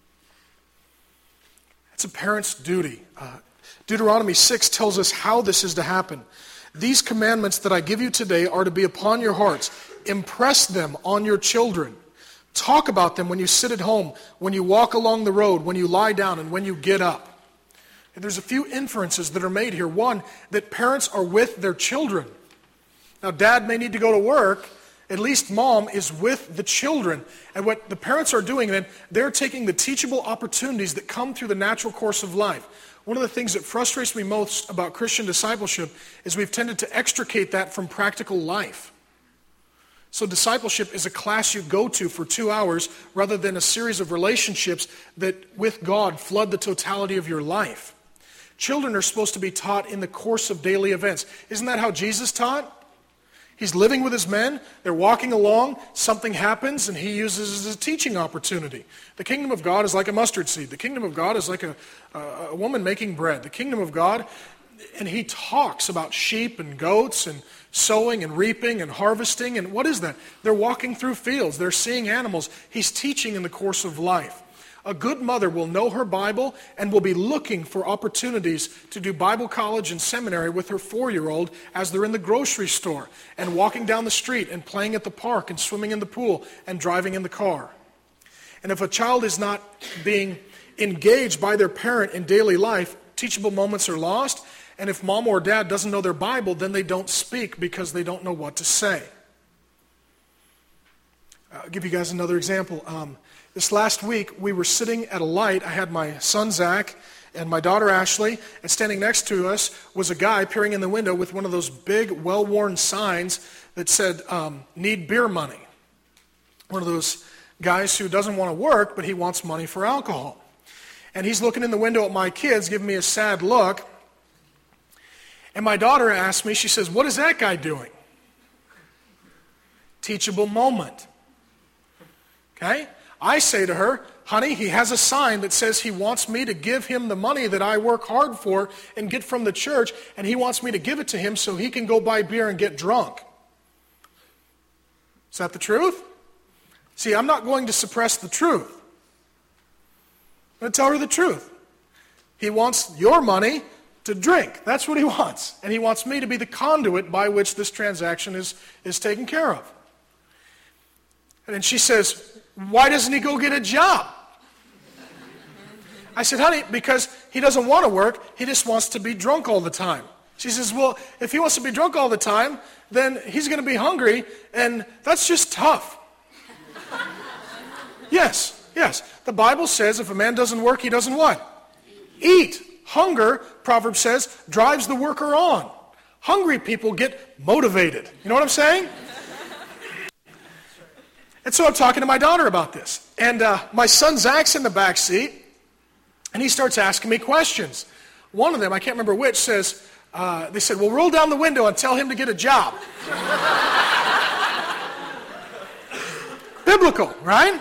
It's a parent's duty. Uh, Deuteronomy six tells us how this is to happen. "These commandments that I give you today are to be upon your hearts. Impress them on your children. Talk about them when you sit at home, when you walk along the road, when you lie down, and when you get up." And there's a few inferences that are made here. One, that parents are with their children. Now, dad may need to go to work. At least mom is with the children. And what the parents are doing then, they're taking the teachable opportunities that come through the natural course of life. One of the things that frustrates me most about Christian discipleship is we've tended to extricate that from practical life. So discipleship is a class you go to for two hours rather than a series of relationships that with God flood the totality of your life. Children are supposed to be taught in the course of daily events. Isn't that how Jesus taught? He's living with his men, they're walking along, something happens, and he uses it as a teaching opportunity. The kingdom of God is like a mustard seed. The kingdom of God is like a, a woman making bread. The kingdom of God, and he talks about sheep and goats and sowing and reaping and harvesting, and what is that? They're walking through fields, they're seeing animals. He's teaching in the course of life. A good mother will know her Bible and will be looking for opportunities to do Bible college and seminary with her four-year-old as they're in the grocery store and walking down the street and playing at the park and swimming in the pool and driving in the car. And if a child is not being engaged by their parent in daily life, teachable moments are lost. And if mom or dad doesn't know their Bible, then they don't speak because they don't know what to say. I'll give you guys another example. Um, This last week, we were sitting at a light. I had my son, Zach, and my daughter, Ashley, and standing next to us was a guy peering in the window with one of those big, well-worn signs that said, um, "Need beer money." One of those guys who doesn't want to work, but he wants money for alcohol. And he's looking in the window at my kids, giving me a sad look. And my daughter asked me, she says, "What is that guy doing?" Teachable moment. Okay? I say to her, honey, he has a sign that says he wants me to give him the money that I work hard for and get from the church, and he wants me to give it to him so he can go buy beer and get drunk. Is that the truth? See, I'm not going to suppress the truth. I'm going to tell her the truth. He wants your money to drink. That's what he wants. And he wants me to be the conduit by which this transaction is, is taken care of. And then she says, why doesn't he go get a job? I said, honey, because he doesn't want to work. He just wants to be drunk all the time. She says, well, if he wants to be drunk all the time, then he's going to be hungry, and that's just tough. Yes, yes. The Bible says if a man doesn't work, he doesn't what? Eat. Hunger, Proverbs says, drives the worker on. Hungry people get motivated. You know what I'm saying? And so I'm talking to my daughter about this. And uh, my son Zach's in the back seat, and he starts asking me questions. One of them, I can't remember which, says, uh, they said, well, roll down the window and tell him to get a job. Biblical, right?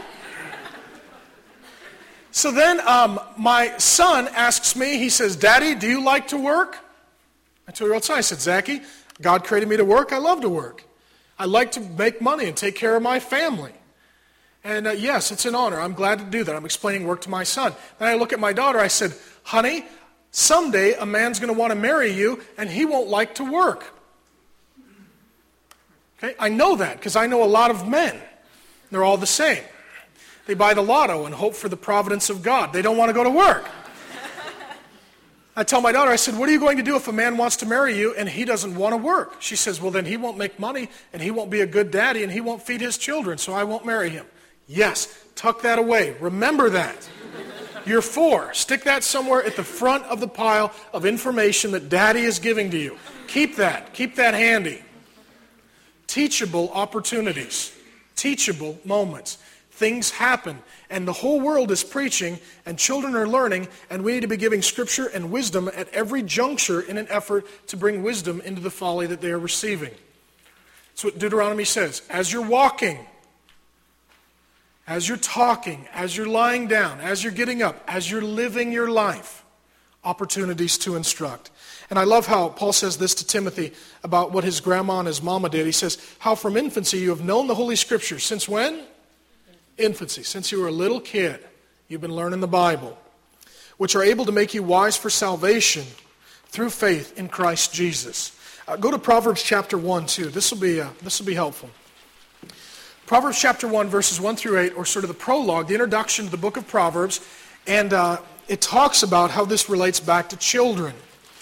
So then um, my son asks me, he says, Daddy, do you like to work? I told her outside. I said, Zachy, God created me to work. I love to work. I like to make money and take care of my family. And uh, yes, it's an honor. I'm glad to do that. I'm explaining work to my son. Then I look at my daughter. I said, honey, someday a man's going to want to marry you, and he won't like to work. Okay, I know that because I know a lot of men. They're all the same. They buy the lotto and hope for the providence of God. They don't want to go to work. I tell my daughter, I said, what are you going to do if a man wants to marry you and he doesn't want to work? She says, well, then he won't make money and he won't be a good daddy and he won't feed his children, so I won't marry him. Yes, tuck that away. Remember that. You're four. Stick that somewhere at the front of the pile of information that daddy is giving to you. Keep that. Keep that handy. Teachable opportunities. Teachable moments. Things happen, and the whole world is preaching, and children are learning, and we need to be giving scripture and wisdom at every juncture in an effort to bring wisdom into the folly that they are receiving. That's what Deuteronomy says. As you're walking, as you're talking, as you're lying down, as you're getting up, as you're living your life, opportunities to instruct. And I love how Paul says this to Timothy about what his grandma and his mama did. He says, how from infancy you have known the Holy Scriptures. Since when? Infancy. Since you were a little kid, you've been learning the Bible, which are able to make you wise for salvation through faith in Christ Jesus. Uh, go to Proverbs chapter one, too. This will be uh, this will be helpful. Proverbs chapter one, verses one through eight, or sort of the prologue, the introduction to the book of Proverbs, and uh, it talks about how this relates back to children.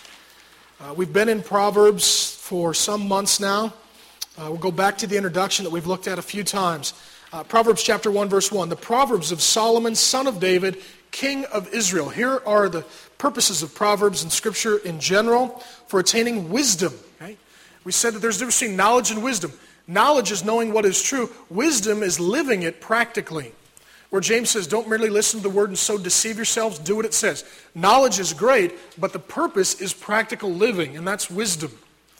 Uh, we've been in Proverbs for some months now. Uh, we'll go back to the introduction that we've looked at a few times. Uh, Proverbs chapter one, verse one, the Proverbs of Solomon, son of David, king of Israel. Here are the purposes of Proverbs in Scripture in general for attaining wisdom. Okay? We said that there's a difference between knowledge and wisdom. Knowledge is knowing what is true. Wisdom is living it practically. Where James says, don't merely listen to the word and so deceive yourselves, do what it says. Knowledge is great, but the purpose is practical living, and that's wisdom.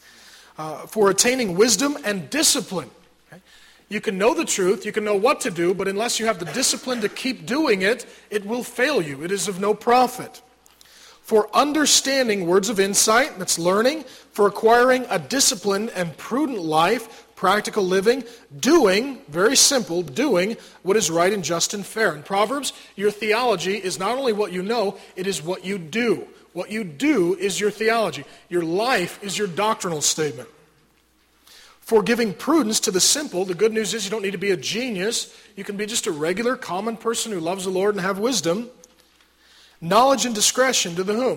Uh, for attaining wisdom and discipline. Okay? You can know the truth, you can know what to do, but unless you have the discipline to keep doing it, it will fail you. It is of no profit. For understanding words of insight, that's learning. For acquiring a disciplined and prudent life, practical living. Doing, very simple, doing what is right and just and fair. In Proverbs, your theology is not only what you know, it is what you do. What you do is your theology. Your life is your doctrinal statement. For giving prudence to the simple, the good news is you don't need to be a genius. You can be just a regular, common person who loves the Lord and have wisdom. Knowledge and discretion to the whom?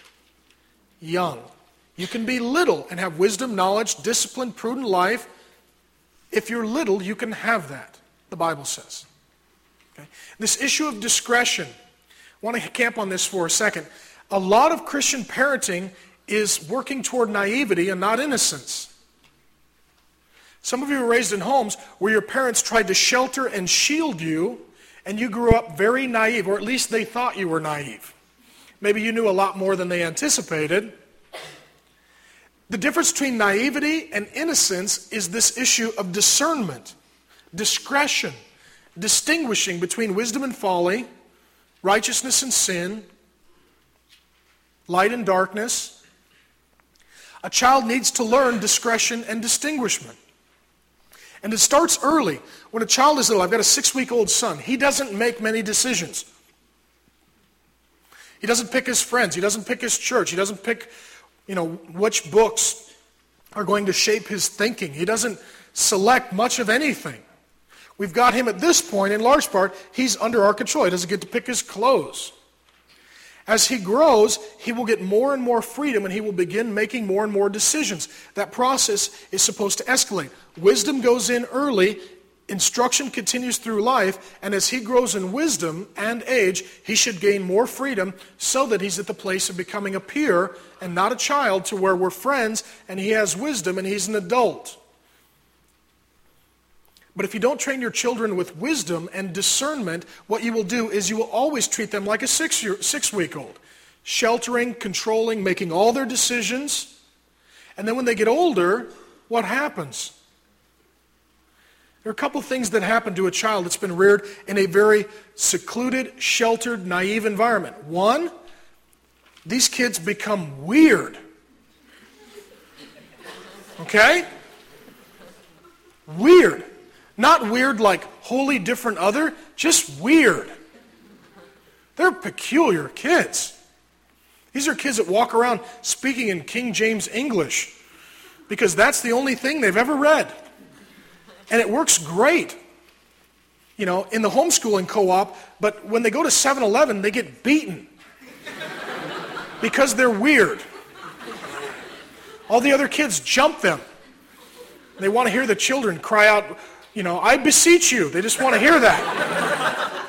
Young. You can be little and have wisdom, knowledge, discipline, prudent life. If you're little, you can have that, the Bible says. Okay? This issue of discretion, I want to camp on this for a second. A lot of Christian parenting is working toward naivety and not innocence. Some of you were raised in homes where your parents tried to shelter and shield you, and you grew up very naive, or at least they thought you were naive. Maybe you knew a lot more than they anticipated. The difference between naivety and innocence is this issue of discernment, discretion, distinguishing between wisdom and folly, righteousness and sin, light and darkness. A child needs to learn discretion and distinguishment. And it starts early. When a child is little, I've got a six-week-old son. He doesn't make many decisions. He doesn't pick his friends. He doesn't pick his church. He doesn't pick, you know, which books are going to shape his thinking. He doesn't select much of anything. We've got him at this point, in large part, he's under our control. He doesn't get to pick his clothes. As he grows, he will get more and more freedom and he will begin making more and more decisions. That process is supposed to escalate. Wisdom goes in early, instruction continues through life, and as he grows in wisdom and age, he should gain more freedom so that he's at the place of becoming a peer and not a child, to where we're friends and he has wisdom and he's an adult. But if you don't train your children with wisdom and discernment, what you will do is you will always treat them like a six-year, six-week-old, sheltering, controlling, making all their decisions. And then when they get older, what happens? There are a couple things that happen to a child that's been reared in a very secluded, sheltered, naive environment. One, these kids become weird. Okay? Weird. Not weird like wholly different other, just weird. They're peculiar kids. These are kids that walk around speaking in King James English because that's the only thing they've ever read. And it works great, you know, in the homeschooling co-op, but when they go to seven eleven, they get beaten because they're weird. All the other kids jump them. They want to hear the children cry out, you know, I beseech you. They just want to hear that.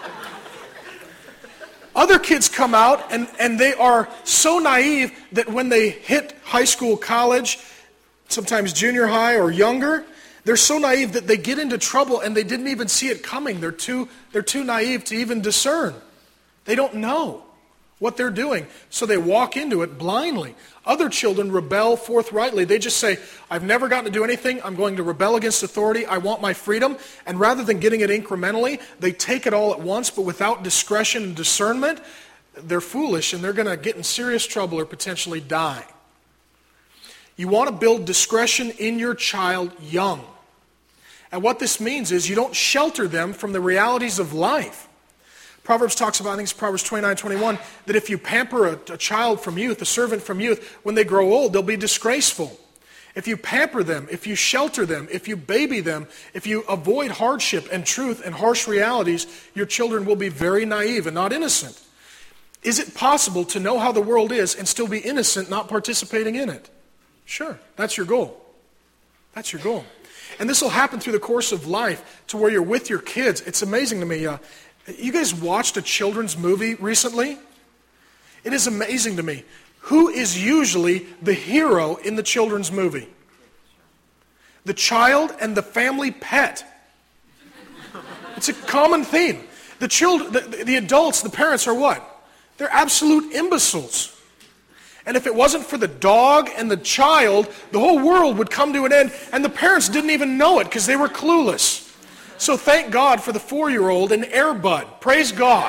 Other kids come out and, and they are so naive that when they hit high school, college, sometimes junior high or younger, they're so naive that they get into trouble and they didn't even see it coming. They're too, they're too naive to even discern. They don't know what they're doing, so they walk into it blindly. Other children rebel forthrightly. They just say, I've never gotten to do anything. I'm going to rebel against authority. I want my freedom. And rather than getting it incrementally, they take it all at once, but without discretion and discernment, they're foolish and they're going to get in serious trouble or potentially die. You want to build discretion in your child young. And what this means is you don't shelter them from the realities of life. Proverbs talks about, I think it's Proverbs twenty-nine, twenty-one, that if you pamper a, a child from youth, a servant from youth, when they grow old, they'll be disgraceful. If you pamper them, if you shelter them, if you baby them, if you avoid hardship and truth and harsh realities, your children will be very naive and not innocent. Is it possible to know how the world is and still be innocent, not participating in it? Sure, that's your goal. That's your goal. And this will happen through the course of life to where you're with your kids. It's amazing to me. Uh, you guys watched a children's movie recently? It is amazing to me. Who is usually the hero in the children's movie? The child and the family pet. It's a common theme. The children, the, the adults, the parents are what? They're absolute imbeciles. And if it wasn't for the dog and the child, the whole world would come to an end, and the parents didn't even know it because they were clueless. So thank God for the four-year-old and Air Bud. Praise God.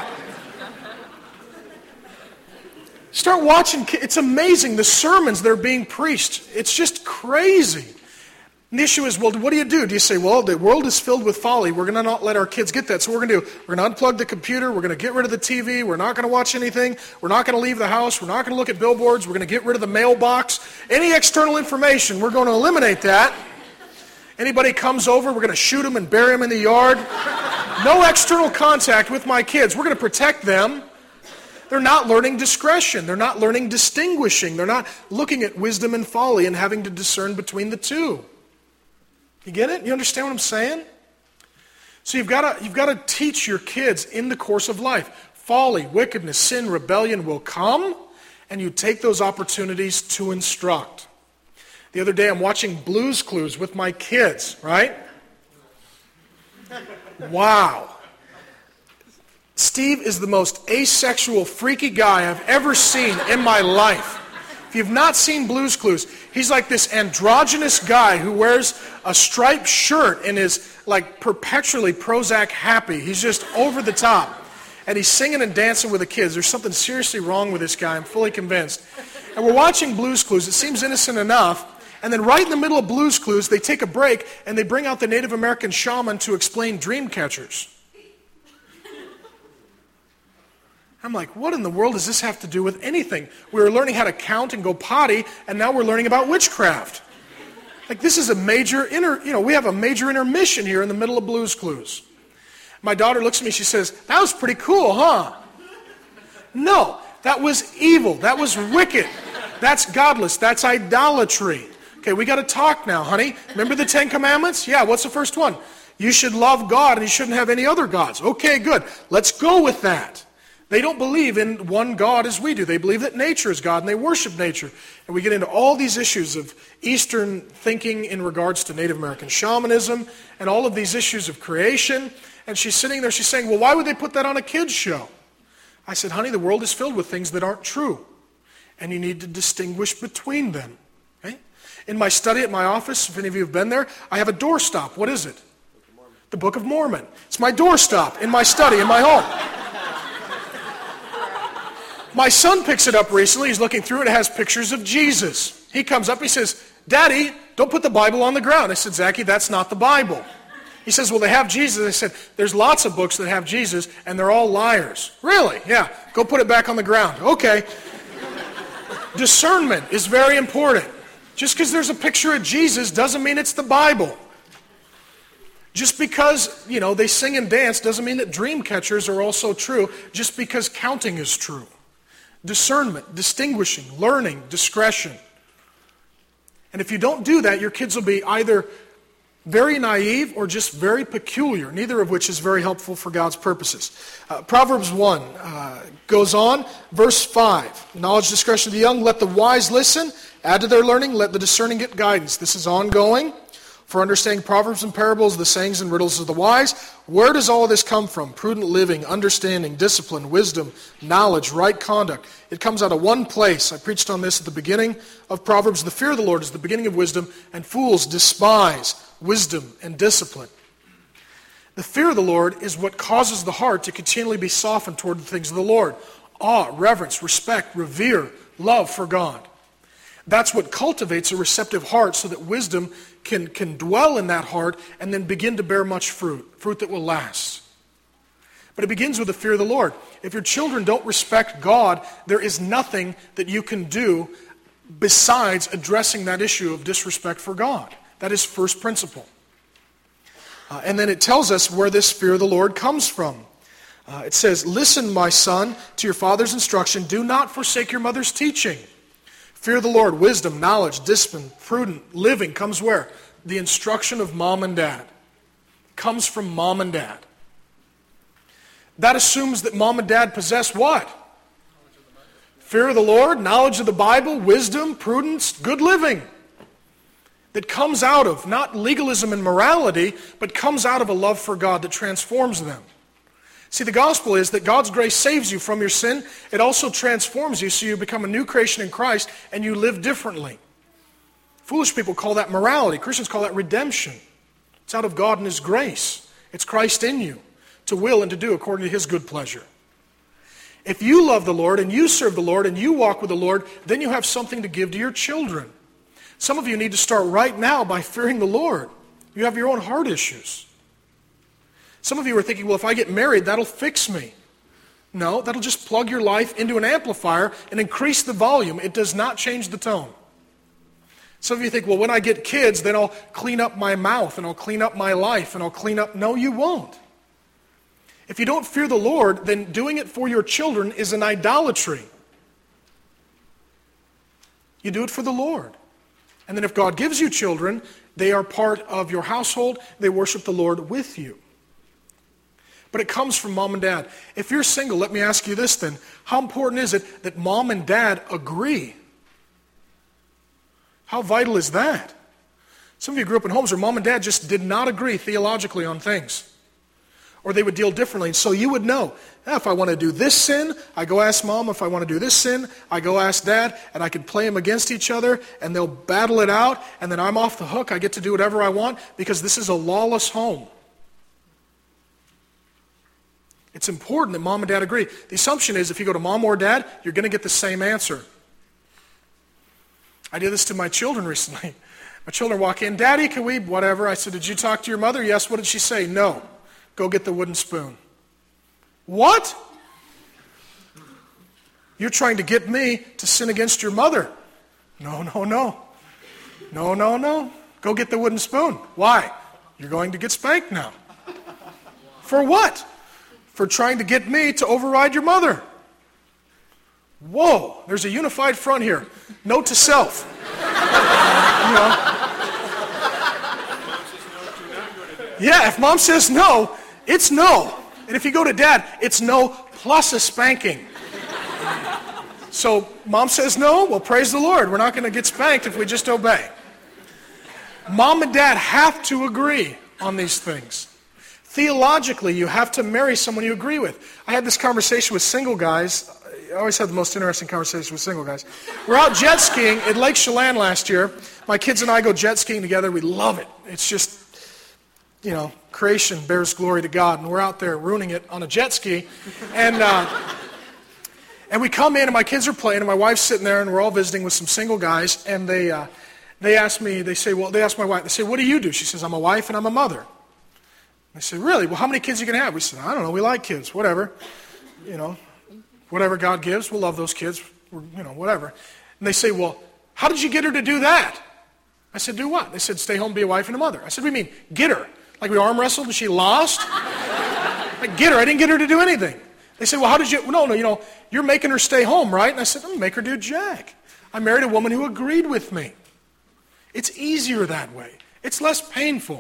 Start watching. It's amazing the sermons that are being preached. It's just crazy. And the issue is, well, what do you do? Do you say, well, the world is filled with folly. We're going to not let our kids get that. So what we're going to do, we're going to unplug the computer. We're going to get rid of the T V. We're not going to watch anything. We're not going to leave the house. We're not going to look at billboards. We're going to get rid of the mailbox. Any external information, we're going to eliminate that. Anybody comes over, we're going to shoot them and bury them in the yard. No external contact with my kids. We're going to protect them. They're not learning discretion. They're not learning distinguishing. They're not looking at wisdom and folly and having to discern between the two. You get it? You understand what I'm saying? So you've got to you've got to teach your kids in the course of life. Folly, wickedness, sin, rebellion will come, and you take those opportunities to instruct. The other day I'm watching Blue's Clues with my kids, right? Wow. Steve is the most asexual, freaky guy I've ever seen in my life. If you've not seen Blue's Clues, he's like this androgynous guy who wears a striped shirt and is like perpetually Prozac happy. He's just over the top. And he's singing and dancing with the kids. There's something seriously wrong with this guy, I'm fully convinced. And we're watching Blue's Clues. It seems innocent enough. And then right in the middle of Blue's Clues, they take a break and they bring out the Native American shaman to explain dream catchers. I'm like, what in the world does this have to do with anything? We were learning how to count and go potty, and now we're learning about witchcraft. Like, this is a major inter, you know, we have a major intermission here in the middle of Blue's Clues. My daughter looks at me, she says, that was pretty cool, huh? No, that was evil. That was wicked. That's godless. That's idolatry. Okay, we got to talk now, honey. Remember the Ten Commandments? Yeah, what's the first one? You should love God and you shouldn't have any other gods. Okay, good. Let's go with that. They don't believe in one God as we do. They believe that nature is God, and they worship nature. And we get into all these issues of Eastern thinking in regards to Native American shamanism and all of these issues of creation. And she's sitting there, she's saying, well, why would they put that on a kid's show? I said, honey, the world is filled with things that aren't true. And you need to distinguish between them. Okay? In my study at my office, if any of you have been there, I have a doorstop. What is it? The Book of Mormon. It's my doorstop in my study, in my home. My son picks it up recently. He's looking through it. It has pictures of Jesus. He comes up, he says, Daddy, don't put the Bible on the ground. I said, Zachy, that's not the Bible. He says, well, they have Jesus. I said, there's lots of books that have Jesus, and they're all liars. Really? Yeah. Go put it back on the ground. Okay. Discernment is very important. Just because there's a picture of Jesus doesn't mean it's the Bible. Just because, you know, they sing and dance doesn't mean that dream catchers are also true. Just because counting is true. Discernment, distinguishing, learning, discretion. And if you don't do that, your kids will be either very naive or just very peculiar, neither of which is very helpful for God's purposes. Uh, Proverbs one uh, goes on, verse five. Knowledge, discretion of the young, let the wise listen, add to their learning, let the discerning get guidance. This is ongoing. For understanding proverbs and parables, the sayings and riddles of the wise. Where does all this come from? Prudent living, understanding, discipline, wisdom, knowledge, right conduct. It comes out of one place. I preached on this at the beginning of Proverbs. The fear of the Lord is the beginning of wisdom, and fools despise wisdom and discipline. The fear of the Lord is what causes the heart to continually be softened toward the things of the Lord. Awe, reverence, respect, revere, love for God. That's what cultivates a receptive heart so that wisdom can, can dwell in that heart and then begin to bear much fruit, fruit that will last. But it begins with the fear of the Lord. If your children don't respect God, there is nothing that you can do besides addressing that issue of disrespect for God. That is first principle. Uh, and then it tells us where this fear of the Lord comes from. Uh, it says, listen, my son, to your father's instruction. Do not forsake your mother's teaching. Fear of the Lord, wisdom, knowledge, discipline, prudent living comes where? The instruction of mom and dad. Comes from mom and dad. That assumes that mom and dad possess what? Fear of the Lord, knowledge of the Bible, wisdom, prudence, good living. That comes out of not legalism and morality, but comes out of a love for God that transforms them. See, the gospel is that God's grace saves you from your sin. It also transforms you so you become a new creation in Christ and you live differently. Foolish people call that morality. Christians call that redemption. It's out of God and His grace. It's Christ in you to will and to do according to His good pleasure. If you love the Lord and you serve the Lord and you walk with the Lord, then you have something to give to your children. Some of you need to start right now by fearing the Lord. You have your own heart issues. Some of you are thinking, well, if I get married, that'll fix me. No, that'll just plug your life into an amplifier and increase the volume. It does not change the tone. Some of you think, well, when I get kids, then I'll clean up my mouth and I'll clean up my life and I'll clean up. No, you won't. If you don't fear the Lord, then doing it for your children is an idolatry. You do it for the Lord. And then if God gives you children, they are part of your household. They worship the Lord with you. But it comes from mom and dad. If you're single, let me ask you this then. How important is it that mom and dad agree? How vital is that? Some of you grew up in homes where mom and dad just did not agree theologically on things. or they would deal differently. And so you would know, eh, if I want to do this sin, I go ask mom. If I want to do this sin, I go ask dad, and I could play them against each other, and they'll battle it out, and then I'm off the hook. I get to do whatever I want because this is a lawless home. It's important that mom and dad agree. The assumption is if you go to mom or dad, you're going to get the same answer. I did this to my children recently. My children walk in, Daddy, can we, whatever. I said, did you talk to your mother? Yes. What did she say? No. Go get the wooden spoon. What? You're trying to get me to sin against your mother. No, no, no. No, no, no. Go get the wooden spoon. Why? You're going to get spanked now. For what? For trying to get me to override your mother. Whoa, there's a unified front here. Note to self. You know. Yeah, if mom says no, it's no. And if you go to dad, it's no plus a spanking. So mom says no, well, praise the Lord. We're not going to get spanked if we just obey. Mom and dad have to agree on these things. Theologically, you have to marry someone you agree with. I had this conversation with single guys. I always have the most interesting conversations with single guys. We're out jet skiing at Lake Chelan last year. My kids and I go jet skiing together. We love it. It's just, you know, creation bears glory to God, and we're out there ruining it on a jet ski. And uh, and we come in, and my kids are playing, and my wife's sitting there, and we're all visiting with some single guys, and they uh, they ask me, they say, well, they ask my wife, they say, what do you do? She says, I'm a wife and I'm a mother. I said, really? Well, how many kids are you going to have? We said, I don't know. We like kids. Whatever. You know, whatever God gives, we'll love those kids. We're, you know, whatever. And they say, well, how did you get her to do that? I said, do what? They said, stay home, be a wife and a mother. I said, what do you mean? Get her? Like we arm wrestled and she lost? Like, get her. I didn't get her to do anything. They said, well, how did you? No, no, you know, you're making her stay home, right? And I said, I'm going to make her do jack. I married a woman who agreed with me. It's easier that way. It's less painful.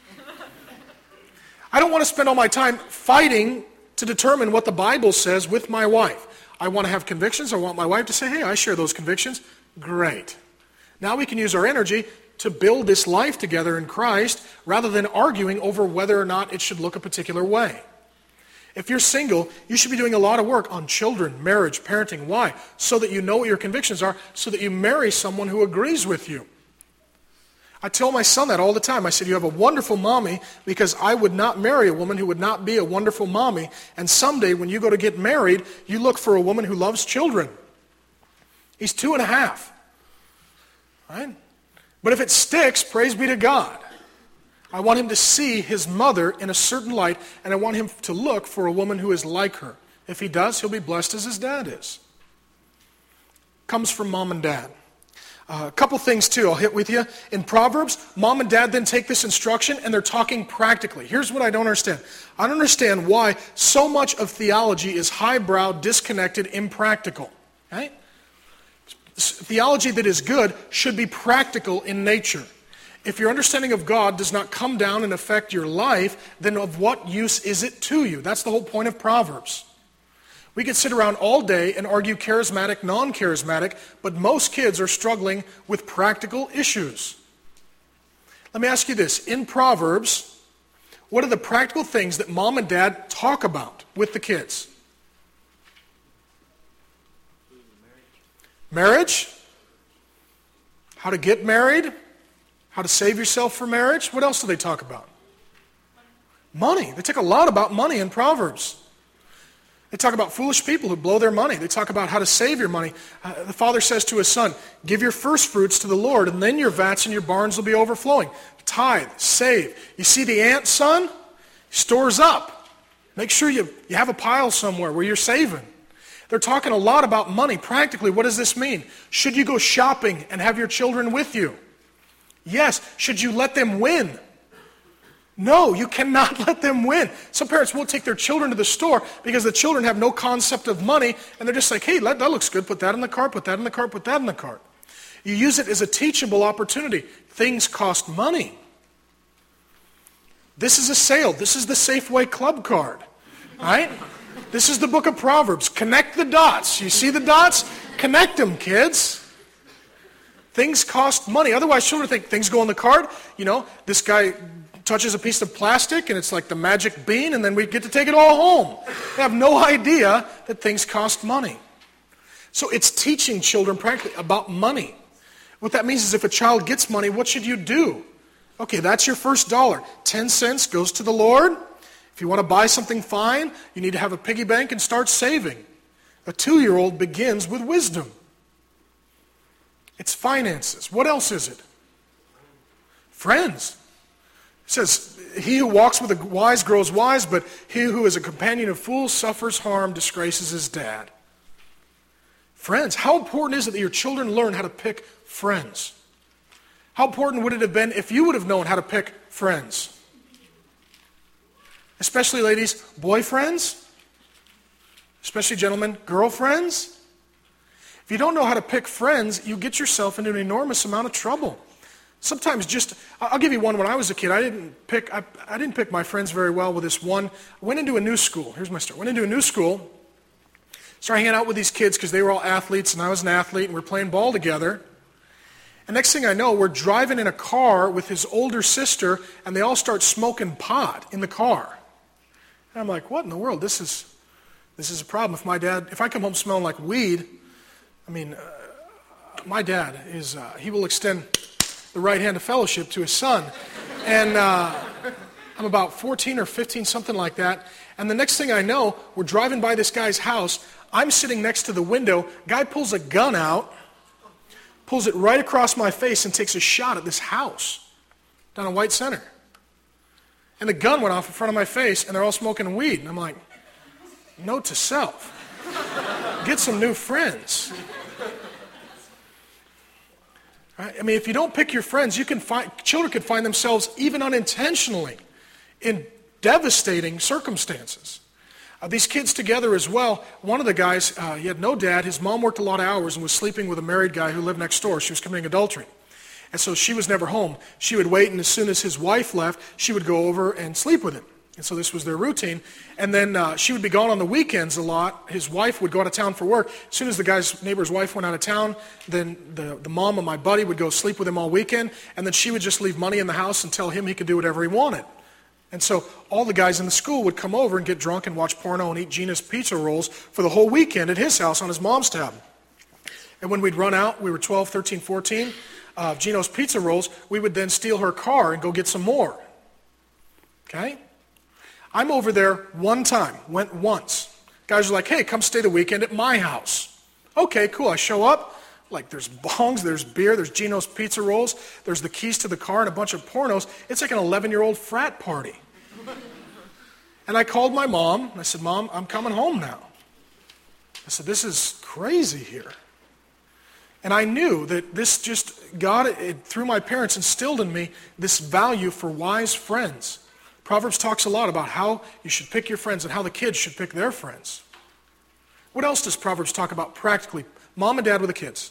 I don't want to spend all my time fighting to determine what the Bible says with my wife. I want to have convictions. I want my wife to say, hey, I share those convictions. Great. Now we can use our energy to build this life together in Christ rather than arguing over whether or not it should look a particular way. If you're single, you should be doing a lot of work on children, marriage, parenting. Why? So that you know what your convictions are, so that you marry someone who agrees with you. I tell my son that all the time. I said, you have a wonderful mommy because I would not marry a woman who would not be a wonderful mommy. And someday when you go to get married, you look for a woman who loves children. He's two and a half. Right? But if it sticks, praise be to God. I want him to see his mother in a certain light, and I want him to look for a woman who is like her. If he does, he'll be blessed as his dad is. Comes from mom and dad. Uh, a couple things, too, I'll hit with you. In Proverbs, mom and dad then take this instruction, and they're talking practically. Here's what I don't understand. I don't understand why so much of theology is highbrow, disconnected, impractical. Right? Theology that is good should be practical in nature. If your understanding of God does not come down and affect your life, then of what use is it to you? That's the whole point of Proverbs. We could sit around all day and argue charismatic, non-charismatic, but most kids are struggling with practical issues. Let me ask you this. In Proverbs, what are the practical things that mom and dad talk about with the kids? Marriage? How to get married? How to save yourself for marriage? What else do they talk about? Money. They talk a lot about money in Proverbs. They talk about foolish people who blow their money. They talk about how to save your money. Uh, the father says to his son, give your first fruits to the Lord, and then your vats and your barns will be overflowing. Tithe, save. You see the ant, son? Stores up. Make sure you, you have a pile somewhere where you're saving. They're talking a lot about money. Practically, what does this mean? Should you go shopping and have your children with you? Yes. Should you let them win? No, you cannot let them win. Some parents won't take their children to the store because the children have no concept of money, and they're just like, hey, that, that looks good. Put that in the cart, put that in the cart, put that in the cart. You use it as a teachable opportunity. Things cost money. This is a sale. This is the Safeway Club card, right? This is the book of Proverbs. Connect the dots. You see the dots? Connect them, kids. Things cost money. Otherwise, children think things go on the card. You know, this guy touches a piece of plastic and it's like the magic bean, and then we get to take it all home. They have no idea that things cost money. So it's teaching children practically about money. What that means is if a child gets money, what should you do? Okay, that's your first dollar. Ten cents goes to the Lord. If you want to buy something fine, you need to have a piggy bank and start saving. A two-year-old begins with wisdom. It's finances. What else is it? Friends. It says, he who walks with the wise grows wise, but he who is a companion of fools suffers harm, disgraces his dad. Friends. How important is it that your children learn how to pick friends? How important would it have been if you would have known how to pick friends? Especially ladies, boyfriends. Especially gentlemen, girlfriends. If you don't know how to pick friends, you get yourself into an enormous amount of trouble. Sometimes just, I'll give you one. When I was a kid, I didn't pick I, I didn't pick my friends very well with this one. I went into a new school. Here's my story. Went into a new school, started hanging out with these kids because they were all athletes and I was an athlete and we were playing ball together. And next thing I know, we're driving in a car with his older sister and they all start smoking pot in the car. And I'm like, what in the world? This is this is a problem. If my dad, if I come home smelling like weed, I mean, uh, my dad is, uh, he will extend the right hand of fellowship to his son. And uh, I'm about fourteen or fifteen, something like that. And the next thing I know, we're driving by this guy's house. I'm sitting next to the window. Guy pulls a gun out, pulls it right across my face and takes a shot at this house down in White Center. And the gun went off in front of my face and they're all smoking weed. And I'm like, note to self, get some new friends. Right? I mean, if you don't pick your friends, you can find, children can find themselves even unintentionally in devastating circumstances. Uh, these kids together as well, one of the guys, uh, he had no dad. His mom worked a lot of hours and was sleeping with a married guy who lived next door. She was committing adultery. And so she was never home. She would wait, and as soon as his wife left, she would go over and sleep with him. And so this was their routine. And then uh, she would be gone on the weekends a lot. His wife would go out of town for work. As soon as the guy's neighbor's wife went out of town, then the, the mom of my buddy would go sleep with him all weekend. And then she would just leave money in the house and tell him he could do whatever he wanted. And so all the guys in the school would come over and get drunk and watch porno and eat Gina's pizza rolls for the whole weekend at his house on his mom's tab. And when we'd run out, we were twelve, thirteen, fourteen, uh, Gino's pizza rolls, we would then steal her car and go get some more. Okay? I'm over there one time, went once. Guys are like, hey, come stay the weekend at my house. Okay, cool. I show up. Like, there's bongs, there's beer, there's Gino's pizza rolls, there's the keys to the car and a bunch of pornos. It's like an eleven-year-old frat party. And I called my mom. I said, Mom, I'm coming home now. I said, this is crazy here. And I knew that this just, God, it, through my parents, instilled in me this value for wise friends. Proverbs talks a lot about how you should pick your friends and how the kids should pick their friends. What else does Proverbs talk about practically? Mom and dad with the kids.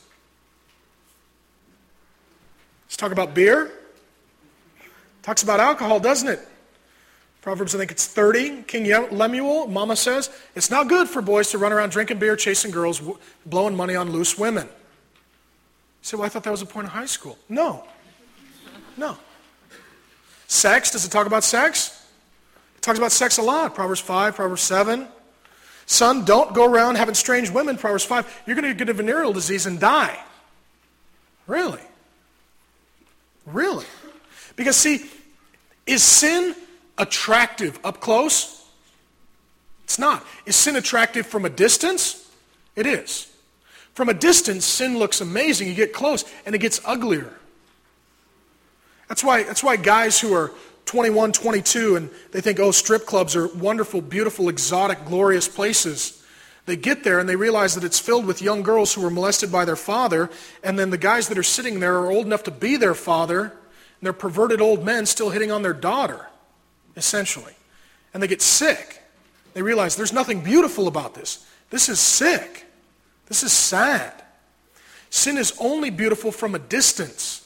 Let's talk about beer. Talks about alcohol, doesn't it? Proverbs, I think it's thirty. King Lemuel, Mama says, it's not good for boys to run around drinking beer, chasing girls, blowing money on loose women. You say, well, I thought that was the point of high school. No. No. Sex, does it talk about sex? It talks about sex a lot. Proverbs five, Proverbs seven. Son, don't go around having strange women. Proverbs five. You're going to get a venereal disease and die. Really? Really? Because see, is sin attractive up close? It's not. Is sin attractive from a distance? It is. From a distance, sin looks amazing. You get close, and it gets uglier. That's why, that's why guys who are twenty-one, twenty-two, and they think, oh, strip clubs are wonderful, beautiful, exotic, glorious places. They get there and they realize that it's filled with young girls who were molested by their father, and then the guys that are sitting there are old enough to be their father, and they're perverted old men still hitting on their daughter, essentially. And they get sick. They realize there's nothing beautiful about this. This is sick. This is sad. Sin is only beautiful from a distance.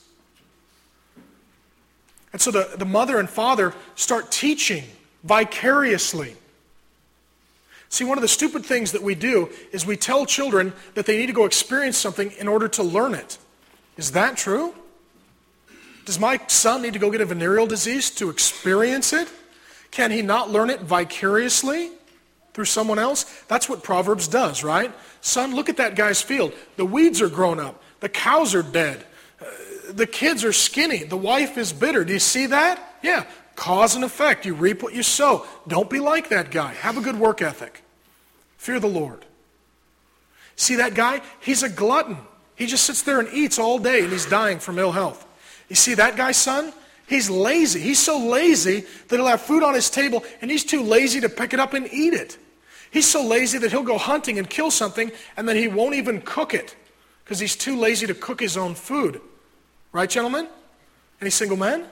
And so the, the mother and father start teaching vicariously. See, one of the stupid things that we do is we tell children that they need to go experience something in order to learn it. Is that true? Does my son need to go get a venereal disease to experience it? Can he not learn it vicariously through someone else? That's what Proverbs does, right? Son, look at that guy's field. The weeds are grown up. The cows are dead. Uh, the kids are skinny. The wife is bitter. Do you see that? Yeah. Cause and effect. You reap what you sow. Don't be like that guy. Have a good work ethic. Fear the Lord. See that guy? He's a glutton. He just sits there and eats all day and he's dying from ill health. You see that guy, son? He's lazy. He's so lazy that he'll have food on his table and he's too lazy to pick it up and eat it. He's so lazy that he'll go hunting and kill something and then he won't even cook it because he's too lazy to cook his own food. Right, gentlemen? Any single men?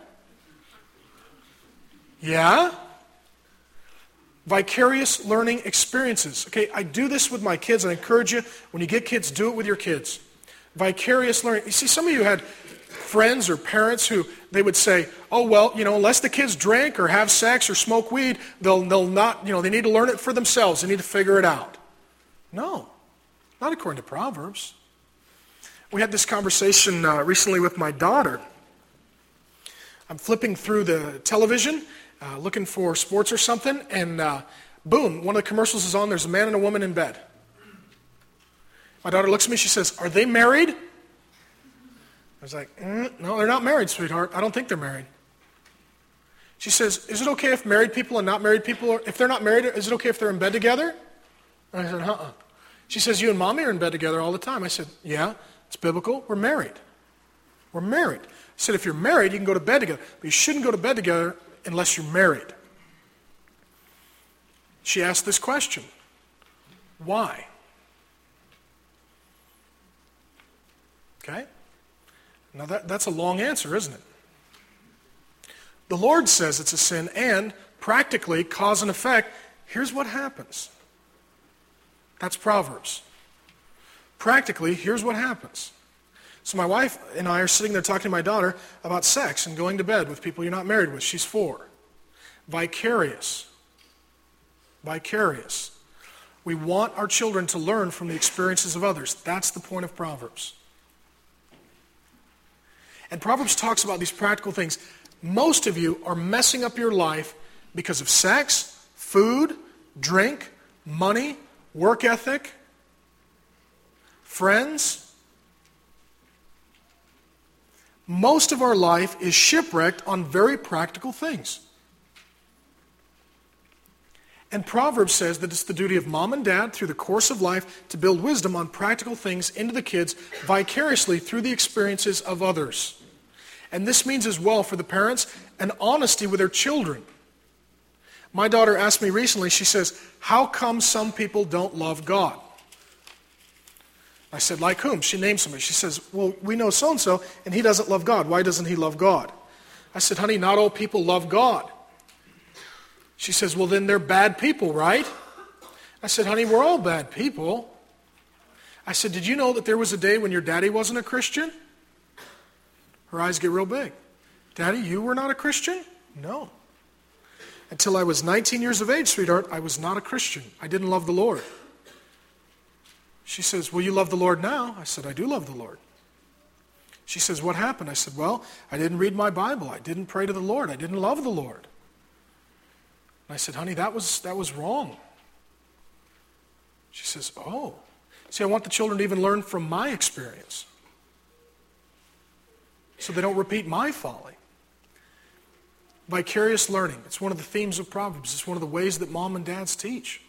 Yeah? Vicarious learning experiences. Okay, I do this with my kids. I encourage you, when you get kids, do it with your kids. Vicarious learning. You see, some of you had friends or parents who they would say, oh, well, you know, unless the kids drink or have sex or smoke weed, they'll, they'll not, you know, they need to learn it for themselves. They need to figure it out. No, not according to Proverbs. We had this conversation uh, recently with my daughter. I'm flipping through the television, uh, looking for sports or something, and uh, boom, one of the commercials is on. There's a man and a woman in bed. My daughter looks at me, she says, are they married? I was like, mm, no, they're not married, sweetheart. I don't think they're married. She says, is it okay if married people and not married people, are, if they're not married, is it okay if they're in bed together? And I said, uh-uh. She says, you and mommy are in bed together all the time. I said, yeah, it's biblical. We're married. We're married. I said, if you're married, you can go to bed together. But you shouldn't go to bed together unless you're married. She asked this question. Why? Okay? Now that, that's a long answer, isn't it? The Lord says it's a sin, and practically, cause and effect, here's what happens. That's Proverbs. Practically, here's what happens. So my wife and I are sitting there talking to my daughter about sex and going to bed with people you're not married with. She's four. Vicarious. Vicarious. We want our children to learn from the experiences of others. That's the point of Proverbs. And Proverbs talks about these practical things. Most of you are messing up your life because of sex, food, drink, money, work ethic, friends. Most of our life is shipwrecked on very practical things. And Proverbs says that it's the duty of mom and dad through the course of life to build wisdom on practical things into the kids vicariously through the experiences of others. And this means as well for the parents an honesty with their children. My daughter asked me recently, she says, how come some people don't love God? I said, like whom? She named somebody. She says, well, we know so-and-so, and he doesn't love God. Why doesn't he love God? I said, honey, not all people love God. She says, well, then they're bad people, right? I said, honey, we're all bad people. I said, did you know that there was a day when your daddy wasn't a Christian? Her eyes get real big. Daddy, you were not a Christian? No. Until I was nineteen years of age, sweetheart, I was not a Christian. I didn't love the Lord. She says, well, you love the Lord now? I said, I do love the Lord. She says, what happened? I said, well, I didn't read my Bible. I didn't pray to the Lord. I didn't love the Lord. And I said, honey, that was that was wrong. She says, oh. See, I want the children to even learn from my experience so they don't repeat my folly. Vicarious learning. It's one of the themes of Proverbs. It's one of the ways that mom and dads teach.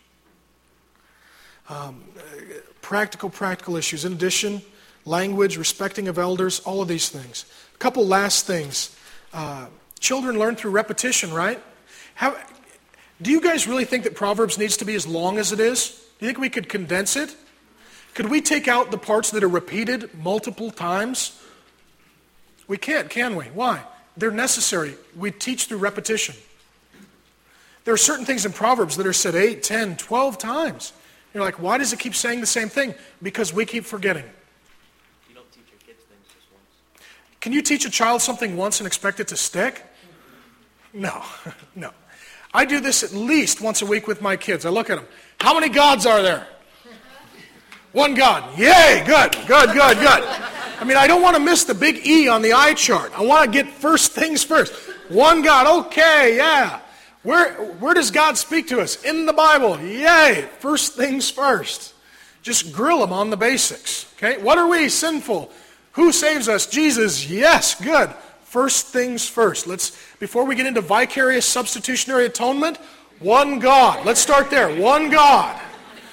Um, practical, practical issues. In addition, language, respecting of elders, all of these things. A couple last things. Uh, children learn through repetition, right? How, do you guys really think that Proverbs needs to be as long as it is? Do you think we could condense it? Could we take out the parts that are repeated multiple times? We can't, can we? Why? They're necessary. We teach through repetition. There are certain things in Proverbs that are said eight, ten, twelve times. You're like, why does it keep saying the same thing? Because we keep forgetting. You don't teach your kids things just once. Can you teach a child something once and expect it to stick? No, no. I do this at least once a week with my kids. I look at them. How many gods are there? One God. Yay, good, good, good, good. I mean, I don't want to miss the big E on the eye chart. I want to get first things first. One God, okay, yeah. Where, where does God speak to us? In the Bible, yay. First things first. Just grill them on the basics, okay? What are we? Sinful. Who saves us? Jesus. Yes, good. First things first. Let's, before we get into vicarious substitutionary atonement, one God. Let's start there. One God.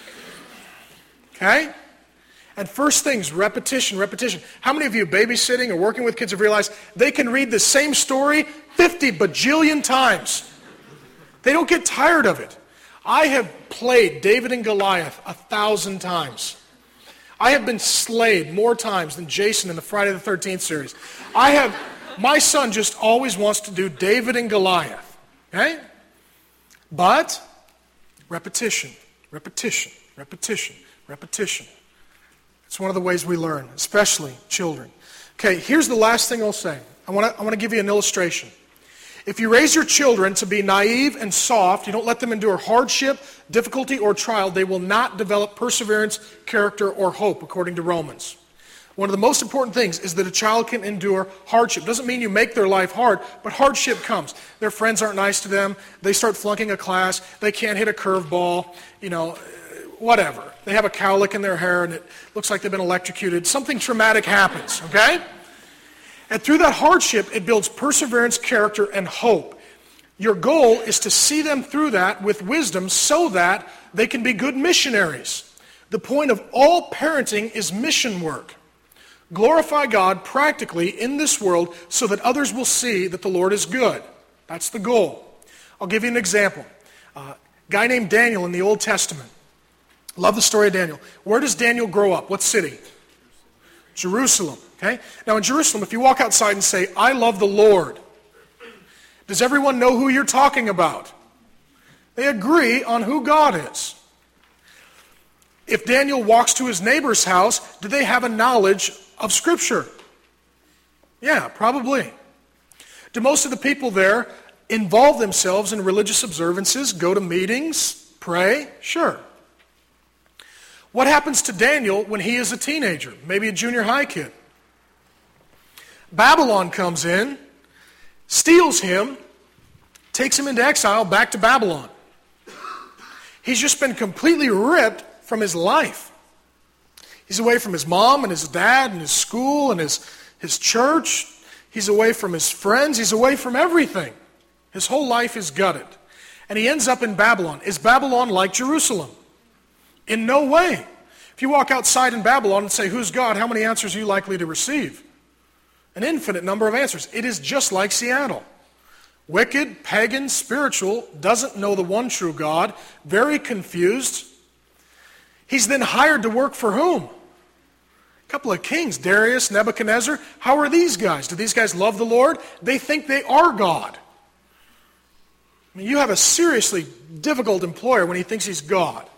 Okay? And first things, repetition, repetition. How many of you babysitting or working with kids have realized they can read the same story fifty bajillion times? They don't get tired of it. I have played David and Goliath a thousand times. I have been slayed more times than Jason in the Friday the thirteenth series. I have, my son just always wants to do David and Goliath. Okay? But, repetition, repetition, repetition, repetition. It's one of the ways we learn, especially children. Okay, here's the last thing I'll say. I want to I want to give you an illustration. If you raise your children to be naive and soft, you don't let them endure hardship, difficulty, or trial, they will not develop perseverance, character, or hope, according to Romans. One of the most important things is that a child can endure hardship. Doesn't mean you make their life hard, but hardship comes. Their friends aren't nice to them. They start flunking a class. They can't hit a curveball. You know, whatever. They have a cowlick in their hair and it looks like they've been electrocuted. Something traumatic happens, okay? And through that hardship, it builds perseverance, character, and hope. Your goal is to see them through that with wisdom so that they can be good missionaries. The point of all parenting is mission work. Glorify God practically in this world so that others will see that the Lord is good. That's the goal. I'll give you an example. Uh, a guy named Daniel in the Old Testament. Love the story of Daniel. Where does Daniel grow up? What city? Jerusalem. Okay? Now in Jerusalem, if you walk outside and say, I love the Lord, does everyone know who you're talking about? They agree on who God is. If Daniel walks to his neighbor's house, do they have a knowledge of Scripture? Yeah, probably. Do most of the people there involve themselves in religious observances, go to meetings, pray? Sure. What happens to Daniel when he is a teenager, maybe a junior high kid? Babylon comes in, steals him, takes him into exile back to Babylon. He's just been completely ripped from his life. He's away from his mom and his dad and his school and his, his church. He's away from his friends. He's away from everything. His whole life is gutted. And he ends up in Babylon. Is Babylon like Jerusalem? In no way. If you walk outside in Babylon and say, who's God? How many answers are you likely to receive? An infinite number of answers. It is just like Seattle. Wicked, pagan, spiritual, doesn't know the one true God, very confused. He's then hired to work for whom? A couple of kings, Darius, Nebuchadnezzar. How are these guys? Do these guys love the Lord? They think they are God. I mean, you have a seriously difficult employer when he thinks he's God.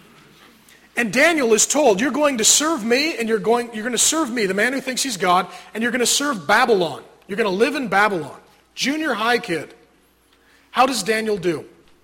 And Daniel is told, you're going to serve me, and you're going, you're going to serve me, the man who thinks he's God, and you're going to serve Babylon. You're going to live in Babylon. Junior high kid. How does Daniel do?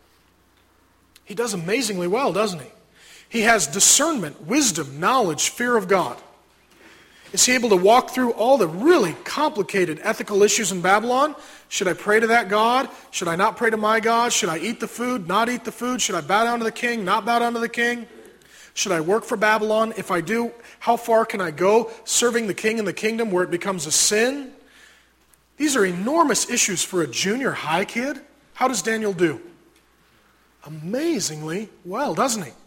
He does amazingly well, doesn't he? He has discernment, wisdom, knowledge, fear of God. Is he able to walk through all the really complicated ethical issues in Babylon? Should I pray to that God? Should I not pray to my God? Should I eat the food, not eat the food? Should I bow down to the king, not bow down to the king? Should I work for Babylon? If I do, how far can I go serving the king and the kingdom where it becomes a sin? These are enormous issues for a junior high kid. How does Daniel do? Amazingly well, doesn't he?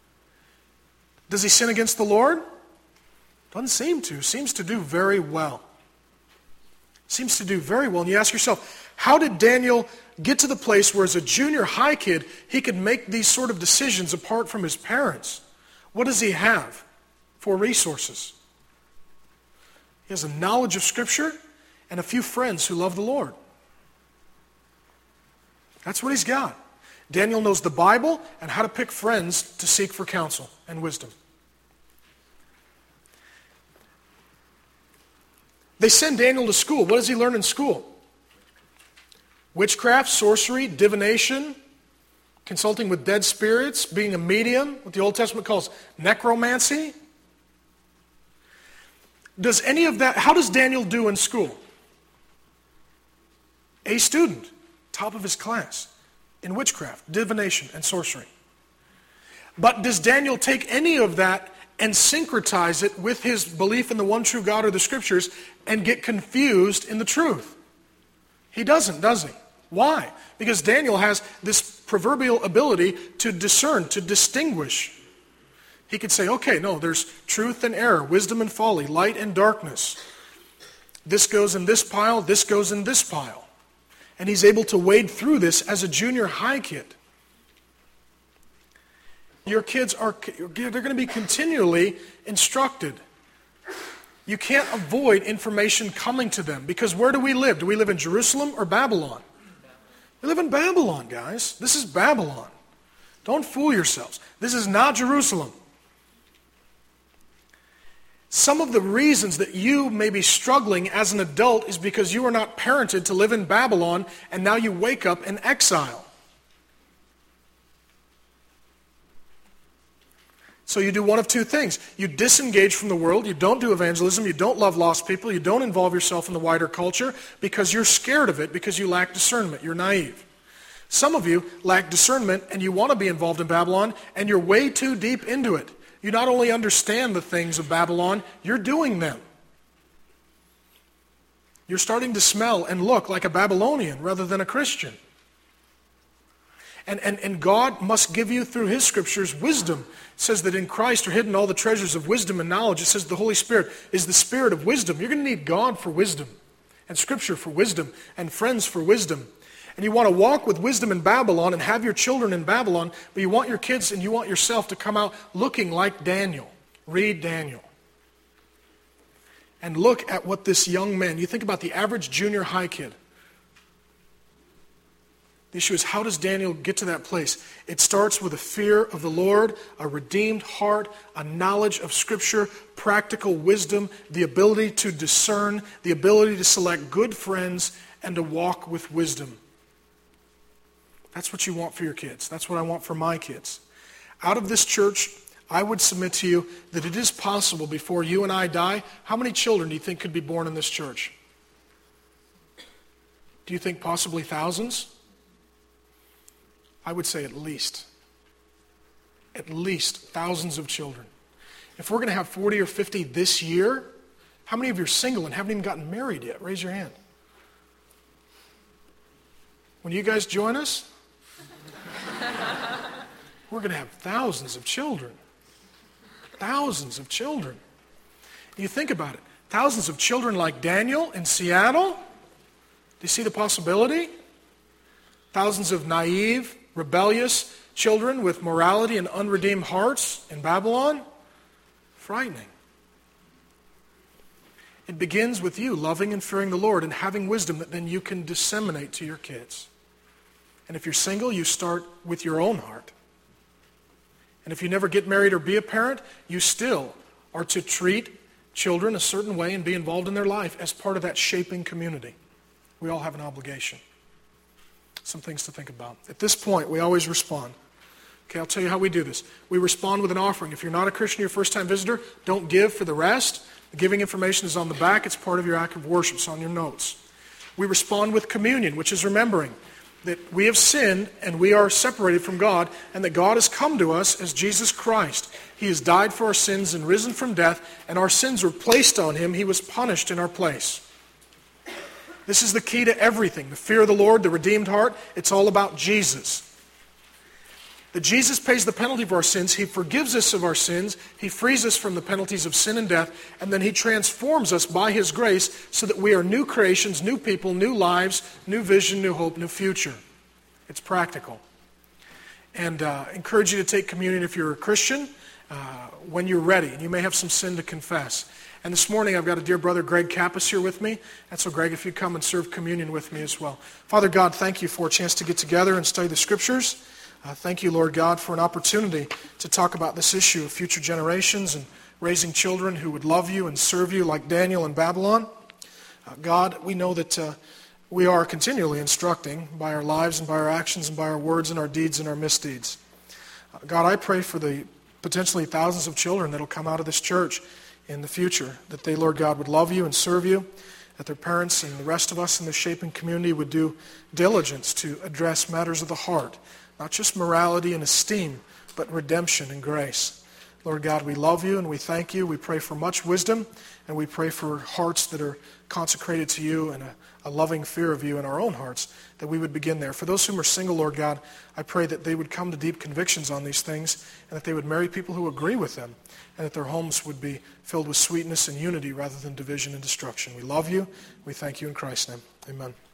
Does he sin against the Lord? Doesn't seem to. Seems to do very well. Seems to do very well. And you ask yourself, how did Daniel get to the place where as a junior high kid, he could make these sort of decisions apart from his parents? What does he have for resources? He has a knowledge of Scripture and a few friends who love the Lord. That's what he's got. Daniel knows the Bible and how to pick friends to seek for counsel and wisdom. They send Daniel to school. What does he learn in school? Witchcraft, sorcery, divination, consulting with dead spirits, being a medium, what the Old Testament calls necromancy. Does any of that, how does Daniel do in school? A student, top of his class, in witchcraft, divination, and sorcery. But does Daniel take any of that and syncretize it with his belief in the one true God or the Scriptures and get confused in the truth? He doesn't, does he? Why? Because Daniel has this proverbial ability to discern, to distinguish. He could say, okay, no, there's truth and error, wisdom and folly, light and darkness. This goes in this pile, this goes in this pile. And he's able to wade through this as a junior high kid. Your kids are, they're going to be continually instructed. You can't avoid information coming to them, because where do we live? Do we live in Jerusalem or Babylon? We live in Babylon, guys. This is Babylon. Don't fool yourselves. This is not Jerusalem. Some of the reasons that you may be struggling as an adult is because you are not parented to live in Babylon, and now you wake up in exile. So you do one of two things. You disengage from the world, you don't do evangelism, you don't love lost people, you don't involve yourself in the wider culture because you're scared of it, because you lack discernment, you're naive. Some of you lack discernment and you want to be involved in Babylon, and you're way too deep into it. You not only understand the things of Babylon, you're doing them. You're starting to smell and look like a Babylonian rather than a Christian. And, and, and God must give you through His Scriptures wisdom. It says that in Christ are hidden all the treasures of wisdom and knowledge. It says the Holy Spirit is the Spirit of wisdom. You're going to need God for wisdom, and Scripture for wisdom, and friends for wisdom. And you want to walk with wisdom in Babylon and have your children in Babylon, but you want your kids and you want yourself to come out looking like Daniel. Read Daniel. And look at what this young man, you think about the average junior high kid. The issue is, how does Daniel get to that place? It starts with a fear of the Lord, a redeemed heart, a knowledge of Scripture, practical wisdom, the ability to discern, the ability to select good friends, and to walk with wisdom. That's what you want for your kids. That's what I want for my kids. Out of this church, I would submit to you that it is possible before you and I die. How many children do you think could be born in this church? Do you think possibly thousands? I would say at least. At least thousands of children. If we're going to have forty or fifty this year, how many of you are single and haven't even gotten married yet? Raise your hand. When you guys join us, we're going to have thousands of children. Thousands of children. You think about it. Thousands of children like Daniel in Seattle. Do you see the possibility? Thousands of naive, rebellious children with morality and unredeemed hearts in Babylon. Frightening. It begins with you loving and fearing the Lord and having wisdom that then you can disseminate to your kids. And if you're single, you start with your own heart. And if you never get married or be a parent, you still are to treat children a certain way and be involved in their life as part of that shaping community. We all have an obligation. Some things to think about. At this point, we always respond. Okay, I'll tell you how we do this. We respond with an offering. If you're not a Christian, you're a first-time visitor, don't give for the rest. The giving information is on the back. It's part of your act of worship. It's on your notes. We respond with communion, which is remembering that we have sinned and we are separated from God, and that God has come to us as Jesus Christ. He has died for our sins and risen from death, and our sins were placed on Him. He was punished in our place. This is the key to everything. The fear of the Lord, the redeemed heart, it's all about Jesus. That Jesus pays the penalty for our sins. He forgives us of our sins. He frees us from the penalties of sin and death. And then He transforms us by His grace so that we are new creations, new people, new lives, new vision, new hope, new future. It's practical. And uh, I encourage you to take communion if you're a Christian uh, when you're ready. And you may have some sin to confess. And this morning I've got a dear brother, Greg Kappas, here with me. And so Greg, if you come and serve communion with me as well. Father God, thank you for a chance to get together and study the Scriptures. Uh, thank you, Lord God, for an opportunity to talk about this issue of future generations and raising children who would love you and serve you like Daniel in Babylon. Uh, God, we know that uh, we are continually instructing by our lives and by our actions and by our words and our deeds and our misdeeds. Uh, God, I pray for the potentially thousands of children that will come out of this church in the future, that they, Lord God, would love you and serve you, that their parents and the rest of us in the Shaping community would do diligence to address matters of the heart, not just morality and esteem, but redemption and grace. Lord God, we love you and we thank you. We pray for much wisdom, and we pray for hearts that are consecrated to you and a, a loving fear of you in our own hearts, that we would begin there. For those whom are single, Lord God, I pray that they would come to deep convictions on these things, and that they would marry people who agree with them, and that their homes would be filled with sweetness and unity rather than division and destruction. We love you. We thank you in Christ's name. Amen.